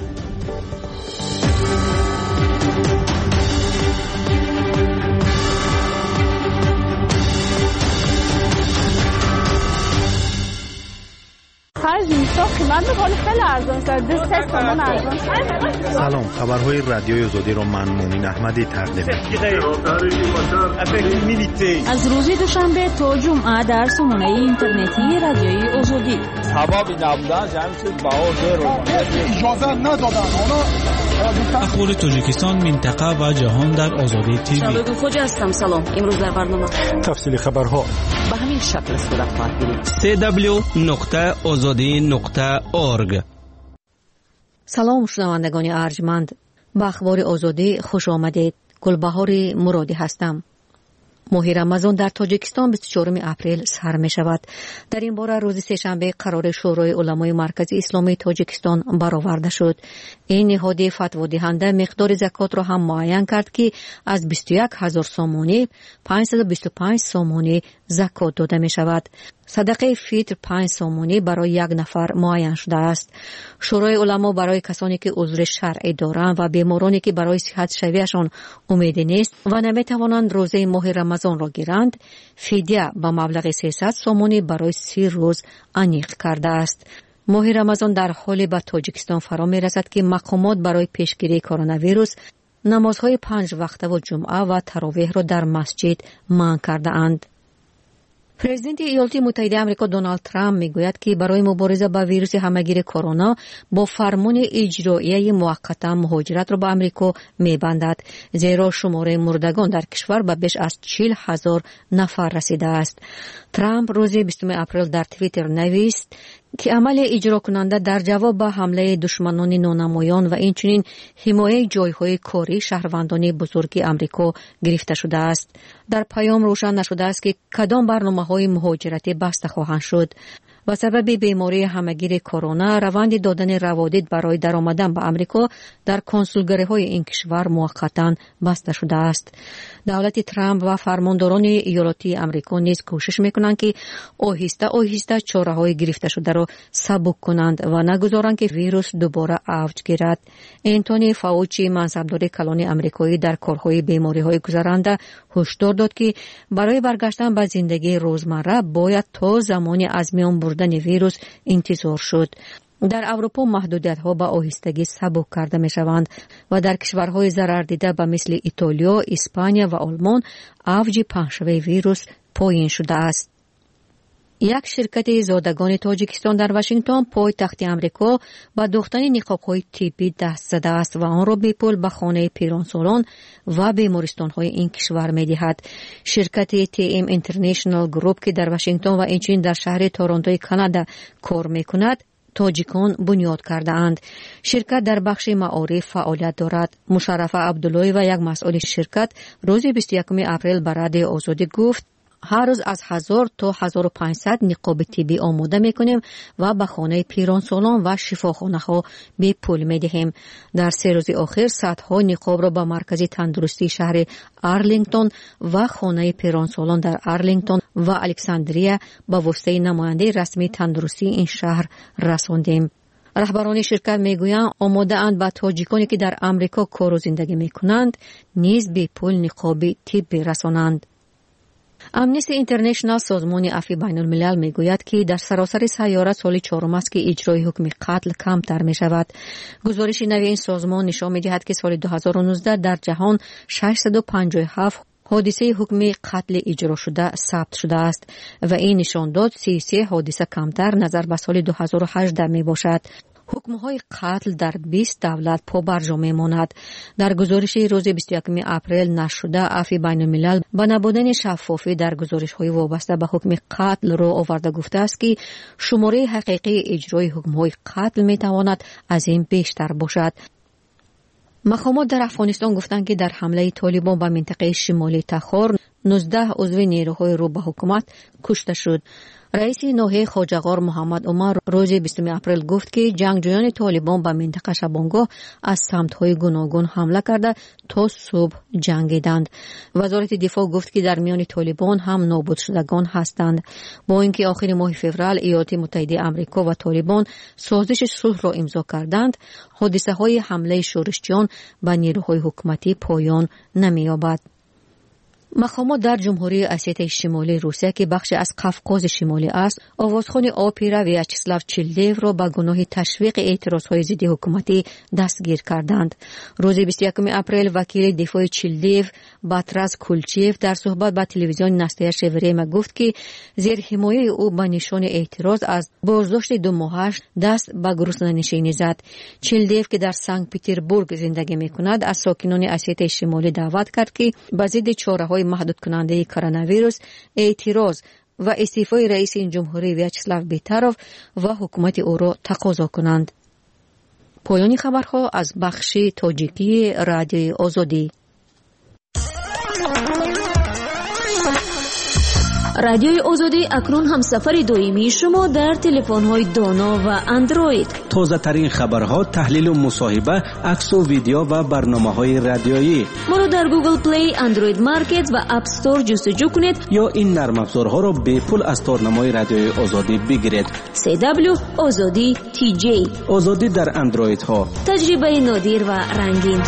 سلام، خبرهای رادیوی آزادی را من مومن احمدی تقدیم از روز دوشنبه تا جمعه در سامانه اینترنتی رادیوی آزادی. سبب نبودن جمع چیز بهار اجازه ندادن. اخبار تاجیکستان، منطقه و جهان در آزادی تیوی. شباب خوش هستم. سلام. امروز در برنامه تفصیل خبرها به همین شکل صورت خواهد گرفت. www.azadi.org. سلام شنوندگان ارجمند، به اخبار آزادی خوش آمدید. گلبهار مرادی هستم. ماه رمضان در تاجیکستان 24 اپریل سر می شود. در این باره روز سه‌شنبه قرار شورای علمای مرکزی اسلامی تاجیکستان برآورده شد. این نهاد فتوا دهنده مقدار زکات را هم معین کرد که از 21,000 سامانی 525 سامانی زکات داده می شود. صدقه فطر 5 سامانی برای یک نفر معین شده است. شورای علما برای کسانی که عذر شرعی دارند و بیمارانی که برای صحت شویشان امید نیست و نمی توانند روزه ماه رمضان را گیرند، فدیه با مبلغ 300 سامانی برای 30 روز انیق کرده است. ماه رمضان در حال به تاجیکستان فرا می رسد که مقامات برای پیشگیری کرونا ویروس نمازهای 5 وقته و جمعه و تراویح را در مسجد منع کرده اند. پرزیدنت ایالات متحده آمریکا دونالد ترامپ میگوید که برای مبارزه با ویروس همهگیر کرونا با فرمان اجرایی موقتا مهاجرت را به آمریکا میبندد، زیرا شماره مردگان در کشور به بیش از 40,000 نفر رسیده است. ترامپ روز 20 اپریل در توییتر نوشت که عمل اجرا کننده در جواب به حمله دشمنان نانمایان و اینچنین حمایت جایهای کاری شهروندان بزرگ آمریکا گرفته شده است. در پیام روشن نشده است که کدام برنامه‌های مهاجرتی بسته خواهند شد. و سبب بیماری همهگیر کرونا روند دادن روادید برای درآمدن به آمریکا در کنسولگری‌های این کشور موقتا بسته شده است. دولت ترامپ و فرمانداران ایالتی آمریکا نیز کوشش می‌کنند که آهسته چاره‌های گرفته شده را سبک کنند و نگذارند که ویروس دوباره اوج گیرد. انتونی فاوچی منصبدار کلان آمریکایی در کارهای بیماری‌های گذرنده هشدار داد که برای برگشتن به زندگی روزمره باید تا زمانی از میان بردن ویروس انتظار شد. در اروپا محدودیت‌ها به آهستگی سبک کرده می‌شوند و در کشورهای ضرر دیده به مثل ایتالیا، اسپانیا و آلمان اوج پنجشنبه ویروس پایین شده است. یک شرکت زادگان تاجیکستان در واشنگتن پایتخت آمریکا با دوختن نقاب‌های طبی دست زده است و آن را به پول به خانه پیرانسالان و بیمارستان‌های این کشور می‌دهد. شرکت TM اینترنشنال گروپ که در واشنگتن و اینچنین در شهر تورنتو کانادا کار می‌کند، تاجیکان بنیاد کرده اند. شرکت در بخش معارف فعالیت دارد. مشرفه عبداللهی و یک مسئول شرکت روز 21 اپریل به رادیو آزادی گفت هر روز از 1000 تا 1500 نقاب طبی آماده میکنیم و به خانه پیرانسالان و شفاخانه ها به پول میدهیم. در 3 روز آخر صدها نقاب را به مرکز تندرستی شهر آرلینگتون و خانه پیرانسالان در آرلینگتون و الکساندریا با واسطه نماینده رسمی تندرستی این شهر رساندیم. رهبران شرکت میگویند آماده اند به تاجیکانی که در آمریکا کار و زندگی میکنند نیز به پول نقاب طبی رسانند. امنیستی اینترنشنال سازمان عفو بین الملل میگوید که در سراسر سیاره سال چهارم است که اجرای حکم قتل کمتر می شود. گزارش نوی این سازمان نشان می دهد که سال 2019 در جهان 657 حادثه حکم قتل اجرا شده ثبت شده است و این نشان داد 33 حادثه کمتر نظر به سال 2018 می باشد. حکم‌های قتل در 20 دولت پابرجا می‌ماند. در گزارش روز 21 اپریل نشر شده عفو بین الملل با نبودن شفافی در گزارش‌های وابسته به حکم قتل را آورده گفته است که شماره حقیقی اجرای حکم‌های قتل می‌تواند از این بیشتر باشد. مقامات در افغانستان گفتند که در حمله طالبان به منطقه شمالی تخار 19 عضو نیروهای رو به حکومت کشته شد. رئیس ناحیه خواجه‌غار محمد عمر روز 20 اپریل گفت که جنگجویان طالبان به منطقه شبانگاه از سمت‌های گوناگون حمله کرده تا صبح جنگیدند. وزارت دفاع گفت که در میان طالبان هم نابود شدگان هستند. با اینکه آخر ماه فوریه ایالات متحده آمریکا و طالبان سازش صلح را امضا کردند، حادثه‌های حمله شورشیان به نیروهای حکومتی پایان نمی‌یابد. مقامات در جمهوری اسیای شمالی روسیه که بخش از قفقاز شمالی است، آوازخوان اپرا ویاچسلاو چیلدیو را به گناه تشویق اعتراضهای ضد حکومتی دستگیر کردند. روز 21 اپریل وکیل دفاع چیلدیو باتراس کولچیف در صحبت با تلویزیون ناستیا شوریما گفت که زیر حمایت او به نشان اعتراض از بازداشت 2 ماهش دست به گرسنه‌نشینی زد. چیلدیو که در سنت پترزبورگ زندگی می‌کند از ساکنان اسیای شمالی دعوت کرد که به ضد چاره‌های محدود کننده کرونا ویروس اعتراض و استعفای رئیس جمهوری ویاچسلاو بیتاروف و حکومت او را تقاضا کنند. پایان خبرها از بخش تاجیکی رادیوی آزادی. رادیوی آزادی اکنون هم سفر دائمی شما در تلفن‌های دانا و اندروید. تازه ترین خبرها، تحلیل و مصاحبه، عکس و ویدیو و برنامه‌های رادیویی. ما رو در گوگل پلی، اندروید مارکت و اپ استور جستجو کنید یا این نرم افزارها را به پول از تارنمای رادیوی آزادی بگیرید. CW آزادی TJ. آزادی در اندروید ها. تجربه نادر و رنگین.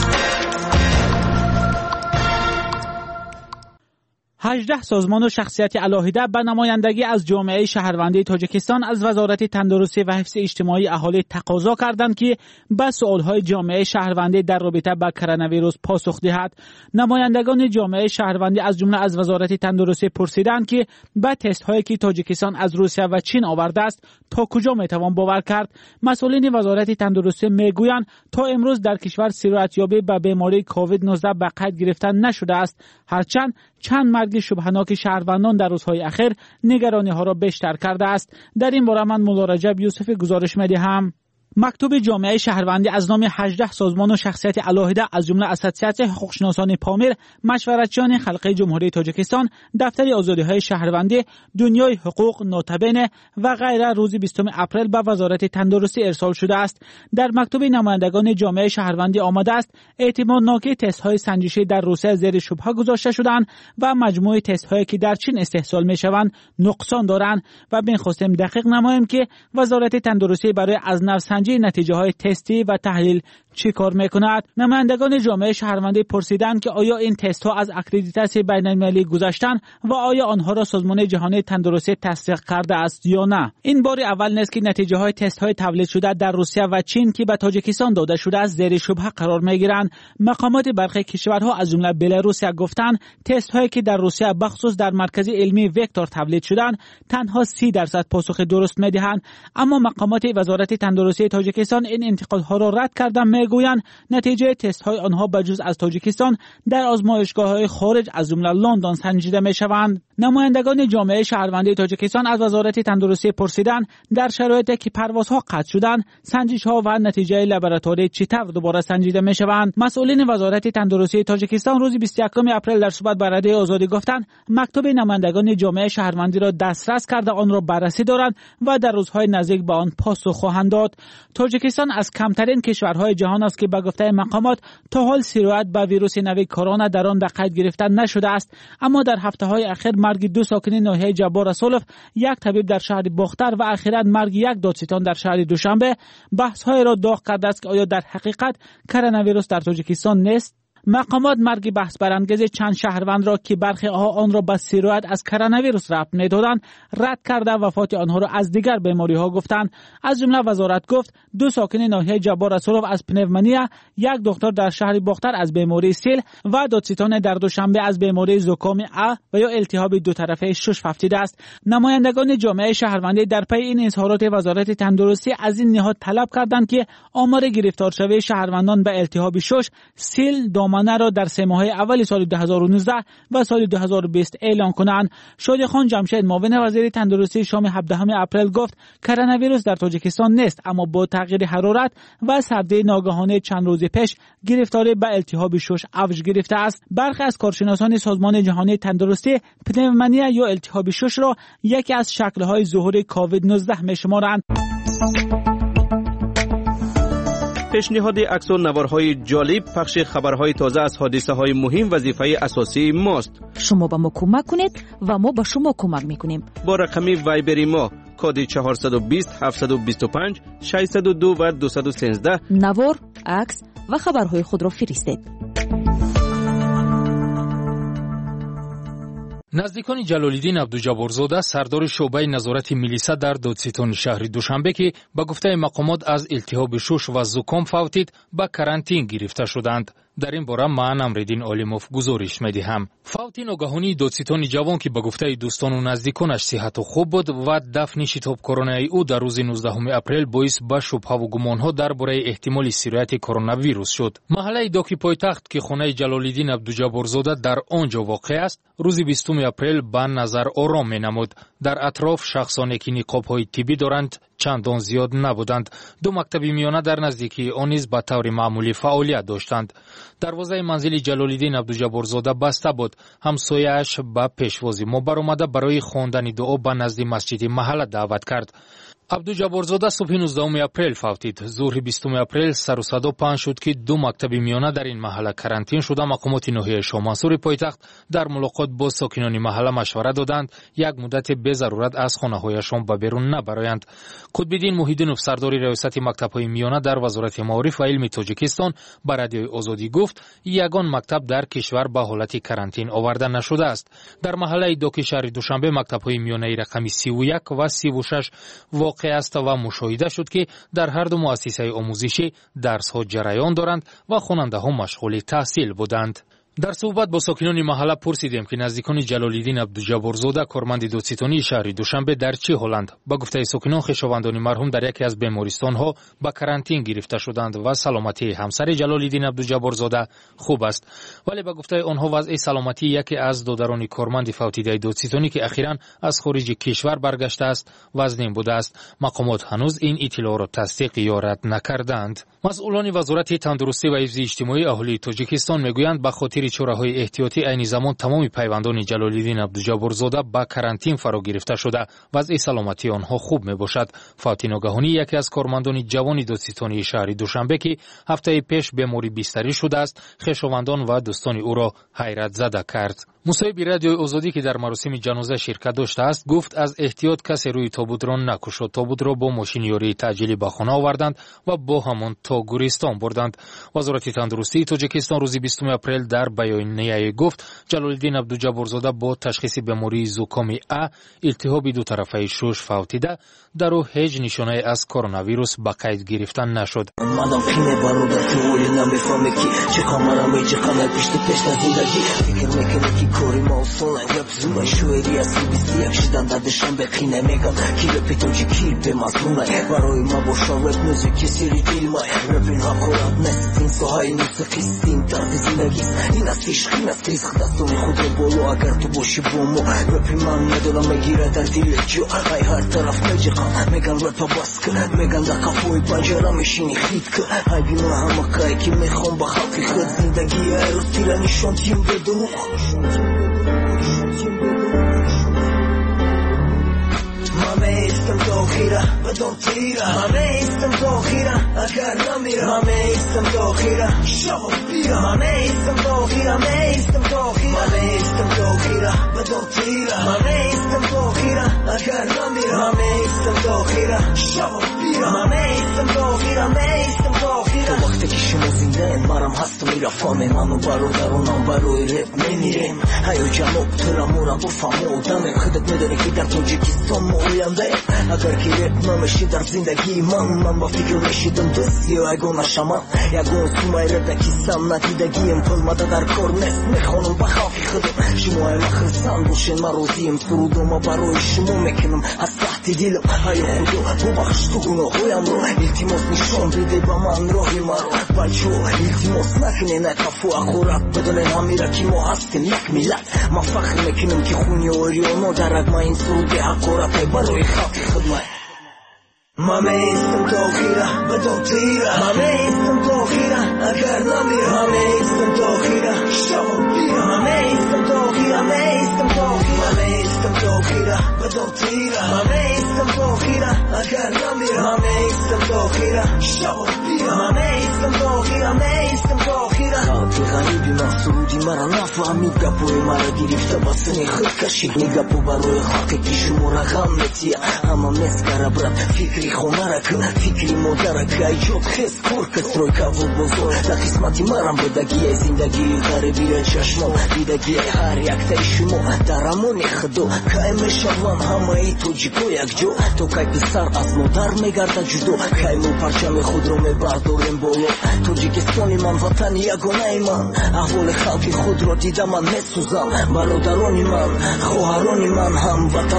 18 سازمان و شخصیت علاهده به نمایندگی از جامعه شهروندی تاجیکستان از وزارت تندرستی و حفظ اجتماعی اهالی تقاضا کردند که به سوالهای جامعه شهروندی در رابطه با کرونا ویروس پاسخ دهد. نمایندگان جامعه شهروندی از جمله از وزارت تندرستی پرسیدند که به تست هایی که تاجیکستان از روسیه و چین آورده است تا کجا میتوان باور کرد. مسئولین وزارت تندرستی میگویند تا امروز در کشور سرایت یابی به بیماری کووید 19 به قید گرفتن نشده است، هرچند چند مرگ شبهناک شهروندان در روزهای اخیر نگرانی ها را بیشتر کرده است. در این باره من مولا رجب یوسف گزارش می‌دهم. مکتوب جامعه شهروندی از نام 18 سازمان و شخصیت علاهده از جمله اساسیاسیون حقوقشناسان پامیر، مشورتچیان خلقی جمهوری تاجیکستان، دفتر آزادی‌های شهروندی، دنیای حقوق، نوتبین و غیره روز 20 اپریل به وزارت تندرستی ارسال شده است. در مکتوب نمایندگان جامعه شهروندی آمده است احتمالناکی تست‌های سنجشی در روسیه زیر شبهه گذاشته شدند و مجموع تست‌هایی که در چین استحصال می‌شوند نقصان دارند و می‌خواستیم دقیق نماییم که وزارت تندرستی برای از نو نتیجه های تستی و تحلیل چی کار میکند. نمایندگان جامعه شهروندی پرسیدند که آیا این تست ها از اکریدیتاسی بین المللی گذشتند و آیا آنها را سازمان جهانی تندرستی تصدیق کرده است یا نه. این بار اول نیست که نتیجه های تست های تولید شده در روسیه و چین که به تاجیکستان داده شده است زیر شبهه قرار میگیرند. مقامات برخی کشورها از جمله بلاروس گفتند تست هایی که در روسیه بخصوص در مرکز علمی وکتور تولید شدند تنها 30% پاسخ درست میدهند، اما مقامات وزارت تندرستی تاجیکستان این انتقادها را رد کردند. میگویند نتیجه تست های آنها بجز از تاجیکستان در آزمایشگاه های خارج از جمله لندن سنجیده میشوند. نمایندگان جامعه شهروندی تاجیکستان از وزارت تندرستی پرسیدند در شرایطی که پروازها قطع شدند سنجش ها و نتیجه لابراتواری چطور دوباره سنجیده میشوند. مسئولین وزارت تندرستی تاجیکستان روز 21 اپریل در صحبت با رادیو آزادی گفتند مکتوب نمایندگان جامعه شهروندی را دسترس کرده آن را بررسی دارند و در روزهای نزدیک به آن پاسخ خواهند داد. تاجیکستان از کمترین کشورهای جهان است که به گفته مقامات تا حال سرایت به ویروس نوی کرونا در آن به قید گرفتن نشده است، اما در هفته‌های اخیر مرگ 2 ساکن ناحیه جبار رسولف، 1 طبیب در شهر باختر و اخیراً مرگ 1 دادستان در شهر دوشنبه بحث‌های را داغ کرده است که آیا در حقیقت کرونا ویروس در تاجیکستان نیست مقامات مرگ بحث برانگیز چند شهروند را که برخی آن را به سیرویت از کرونا ویروس ربط می‌دادند رد کرده وفات آنها را از دیگر بیماری‌ها گفتند. از جمله وزارت گفت 2 ساکن ناحیه جبار رسولوف از پنومونیا، 1 دکتر در شهر باختر از بیماری سیل و دادستان در دوشنبه از بیماری زکام ا و یا التهاب دو طرفه شش رفته است. نمایندگان جامعه شهروندی در پی این اظهارات وزارت تندرستی از این نهاد طلب کردند که آمار گرفتار شوی شهروندان به التهاب شش، سیل، دامنه را در 3 ماه اول سال 2019 و سال 2020 اعلان کنند. شادی خان جمشید معاون وزیر تندرستی شام 17 اپریل گفت کرونا ویروس در تاجیکستان نیست، اما با تغییر حرارت و سردی ناگهانی چند روز پیش گرفتاری به التهاب شش اوج گرفته است. برخی از کارشناسان سازمان جهانی تندرستی پنومونیا یا التهاب شش را یکی از شکل‌های ظهور کووید 19 می‌شمارند. پیشنهاد عکس و نوارهای جالب، پخش خبرهای تازه از حادثه‌های مهم وظیفه اساسی ماست. شما به ما کمک کنید و ما به شما کمک می‌کنیم. با رقم وایبر ما کد 420 725 602 و 213 نوار، عکس و خبرهای خود را فرستید. نزدیکان جلال‌الدین عبدوجبارزاده سردار شعبه نظارت میلیسا در دادستان شهر دوشنبه که به گفته مقامات از التهاب شش و زکام فوتید به کرانتین گرفته شدند. در این باره من امرالدین عالموف گزارش می‌دهم. فوت ناگهانی دادستان جوان که به گفته دوستان و نزدیکانش صحت خوب بود و دفن شتاب کرونایی او در روز 19 اپریل باعث به شبهه و گمان‌ها درباره احتمال سیریت کرونا ویروس شد. محله داکی پایتخت که خانه جلال‌الدین عبدوجبارزاده در آنجا واقع است، روز 20 اپریل به نظر آرام می‌نمود. در اطراف شخصانی که نقاب‌های طبی دارند چندان زیاد نبودند. 2 مکتب میانه در نزدیکی آن نیز به طور معمولی فعالیت داشتند. دروازه منزل جلال‌الدین عبدوجبارزاده بسته بود. همسایه‌اش به پیشوازی ما برآمده برای خواندن دعا به نزد مسجد محله دعوت کرد. عبدوجبارزاده صبح 19 اپریل فوتید. ظهر 20 اپریل سر و صدا پخش شد که 2 مکتب میانه در این محله کرانتین شده. مقامات ناحیه شامنصور پایتخت در ملاقات با ساکنان محله مشوره دادند یک مدت به ضرورت از خانه‌هایشان به بیرون نبرایند. قطب‌الدین محیدینوف سردار ریاست مکتب‌های میانه در وزارت معارف و علم تاجیکستان به رادیوی آزادی گفت یگان مکتب در کشور به حالت کرانتین آورده نشده است. در محله داکی شهر دوشنبه مکتب‌های میانه رقم 31 و 36 واقع است و مشاهده شد که در هر دو مؤسسه آموزشی درس‌ها جریان دارند و خواننده‌ها مشغول تحصیل بودند. در صحبت با ساکنان محله پرسیدیم که نزدیکان جلال‌الدین عبدوجبارزاده کارمند دادستانی شهر دوشنبه در چه حالند. با گفته ساکنان خویشاوندان مرحوم در یکی از بیمارستان‌ها به کرانتین گرفته شدند و سلامتی همسر جلال‌الدین عبدوجبارزاده خوب است. ولی با گفته آنها وضع سلامتی یکی از دادران کارمند فوتیده دادستانی که اخیراً از خارج کشور برگشته است وزنین بوده است. مقامات هنوز این اطلاع را تصدیق یا رد نکردند. مسئولان وزارت تندرستی و حفظ اجتماعی اهالی تاجیکستان میگویند به خاطر چاره‌های احتیاطی عین زمان تمام پیوندان جلال‌الدین عبدوجبارزاده به کرانتین فرا گرفته شده. وضع سلامتی آنها خوب میباشد. فوت ناگهانی یکی از کارمندان جوان دادستانی شهر دوشنبه که هفته پیش بیماری بستری شده است، خویشاوندان و دوستان او را حیرت زده کرد. مصاحب رادیوی آزادی که در مراسم جنازه شرکت داشته است گفت از احتیاط کسی روی تابوت را نکشد. تابوت را با ماشین یاری تعجیلی به خانه آوردند و با همان تا گورستان بردند. وزارت تندرستی تاجیکستان روز 20 اپریل در بیانیه گفت جلال‌الدین عبدوجبارزاده با تشخیص بیماری زکام ا، التهاب دو طرفه شش فوتیده، در او هیچ نشانه از کرونا ویروس به قید گرفتن نشد. کاری موصول انجام زمان شویری از بیستی اکشیدن دادشان به قینه میگم کی رپیتون چی کیل به مزمونه برای ما باشا رپ موزیکی سیری دیلمای رپین ها خورد نستین سوهای نیست قیستین طرف زندگیست این از فیشقین از ریسخ دستوری خود رو بولو اگر تو باشی بومو رپی من ندارم میگیره در دیل جو های هر طرف میجقم میگن رپا باس کن میگن در کافوی پنجره میشینی خید کن های بیمه همه کایی که میخوام با خلقی خود زندگی ایروز تیرانیشون تیم بدونو Mame istem dohira, badon tira Mame istem dohira, agar namira Mame istem dohira, shavo pira Mame istem dohira, me istem dohira Mame istem dohira, badon tira Mame istem dohira, agar namira Mame istem dohira, shavo pira Mame istem dohira, me istem dohira تو وقتی که شما زنده این مرم هستم میرفم منو برادرانم برای رپ نمیریم هیو جنوب ترامورم با فهمودنه خودت میدونی که در تاجیکستان ما آینده اگر که رپ نمیشی در زندگی من با فکر میشیدم دوستی و اگه نشم یگون سومای ردکیستم ندیدگیم پلمده در کار نیست میخوانم به خاکی خودم شما ما خرسان باشین ما روزیم سرودم برای شما میکنم از تحت دلم هیو خدا ببخش تو گناهایم رو التماس نشان بده به من راهی مرا بچه التماس نکنه نکفو اخورت بدونن همیره که ما هستیم یک ملت ما فخر میکنم که خونی اوریانا درک ما این سرود حقارت برای خاک خدمت ما میستم تا خیره بدون تیره ما میستم تا خیره اگر نمیره ما میستم تا خیره شما بیره ما میستم تا خیره میستم تا خیره میستم تا خیره بدون تیره ما میستم تا خیره اگر نمیره ما میستم تا خیره شما بیره ما میستم تا خیره میستم تا خیره خاطر غریبی من سرودی مرا نفهمید گپوی مرا گرفته بسنی خود کشید میگپو برای خاکی که شما رقم میتیه اما مسکره برد فکری خونه را کن فکری مادر که ایجاد خیست کور کسروی که بود بزرگ در قسمتی مرم بدگی زندگی غریبی را چشمم دیدگی هر یک تای شما در امانی خدا که میشوم همه ای توجیکو یک جو تو که پسر از مادر میگرده جدا که مو پرچم خود رو میبرداریم بالا توجیکستانی من وطن یگانه من احوال خلق خود را دیدم من میسوزم برادرانی من خواهرانی من هم وطن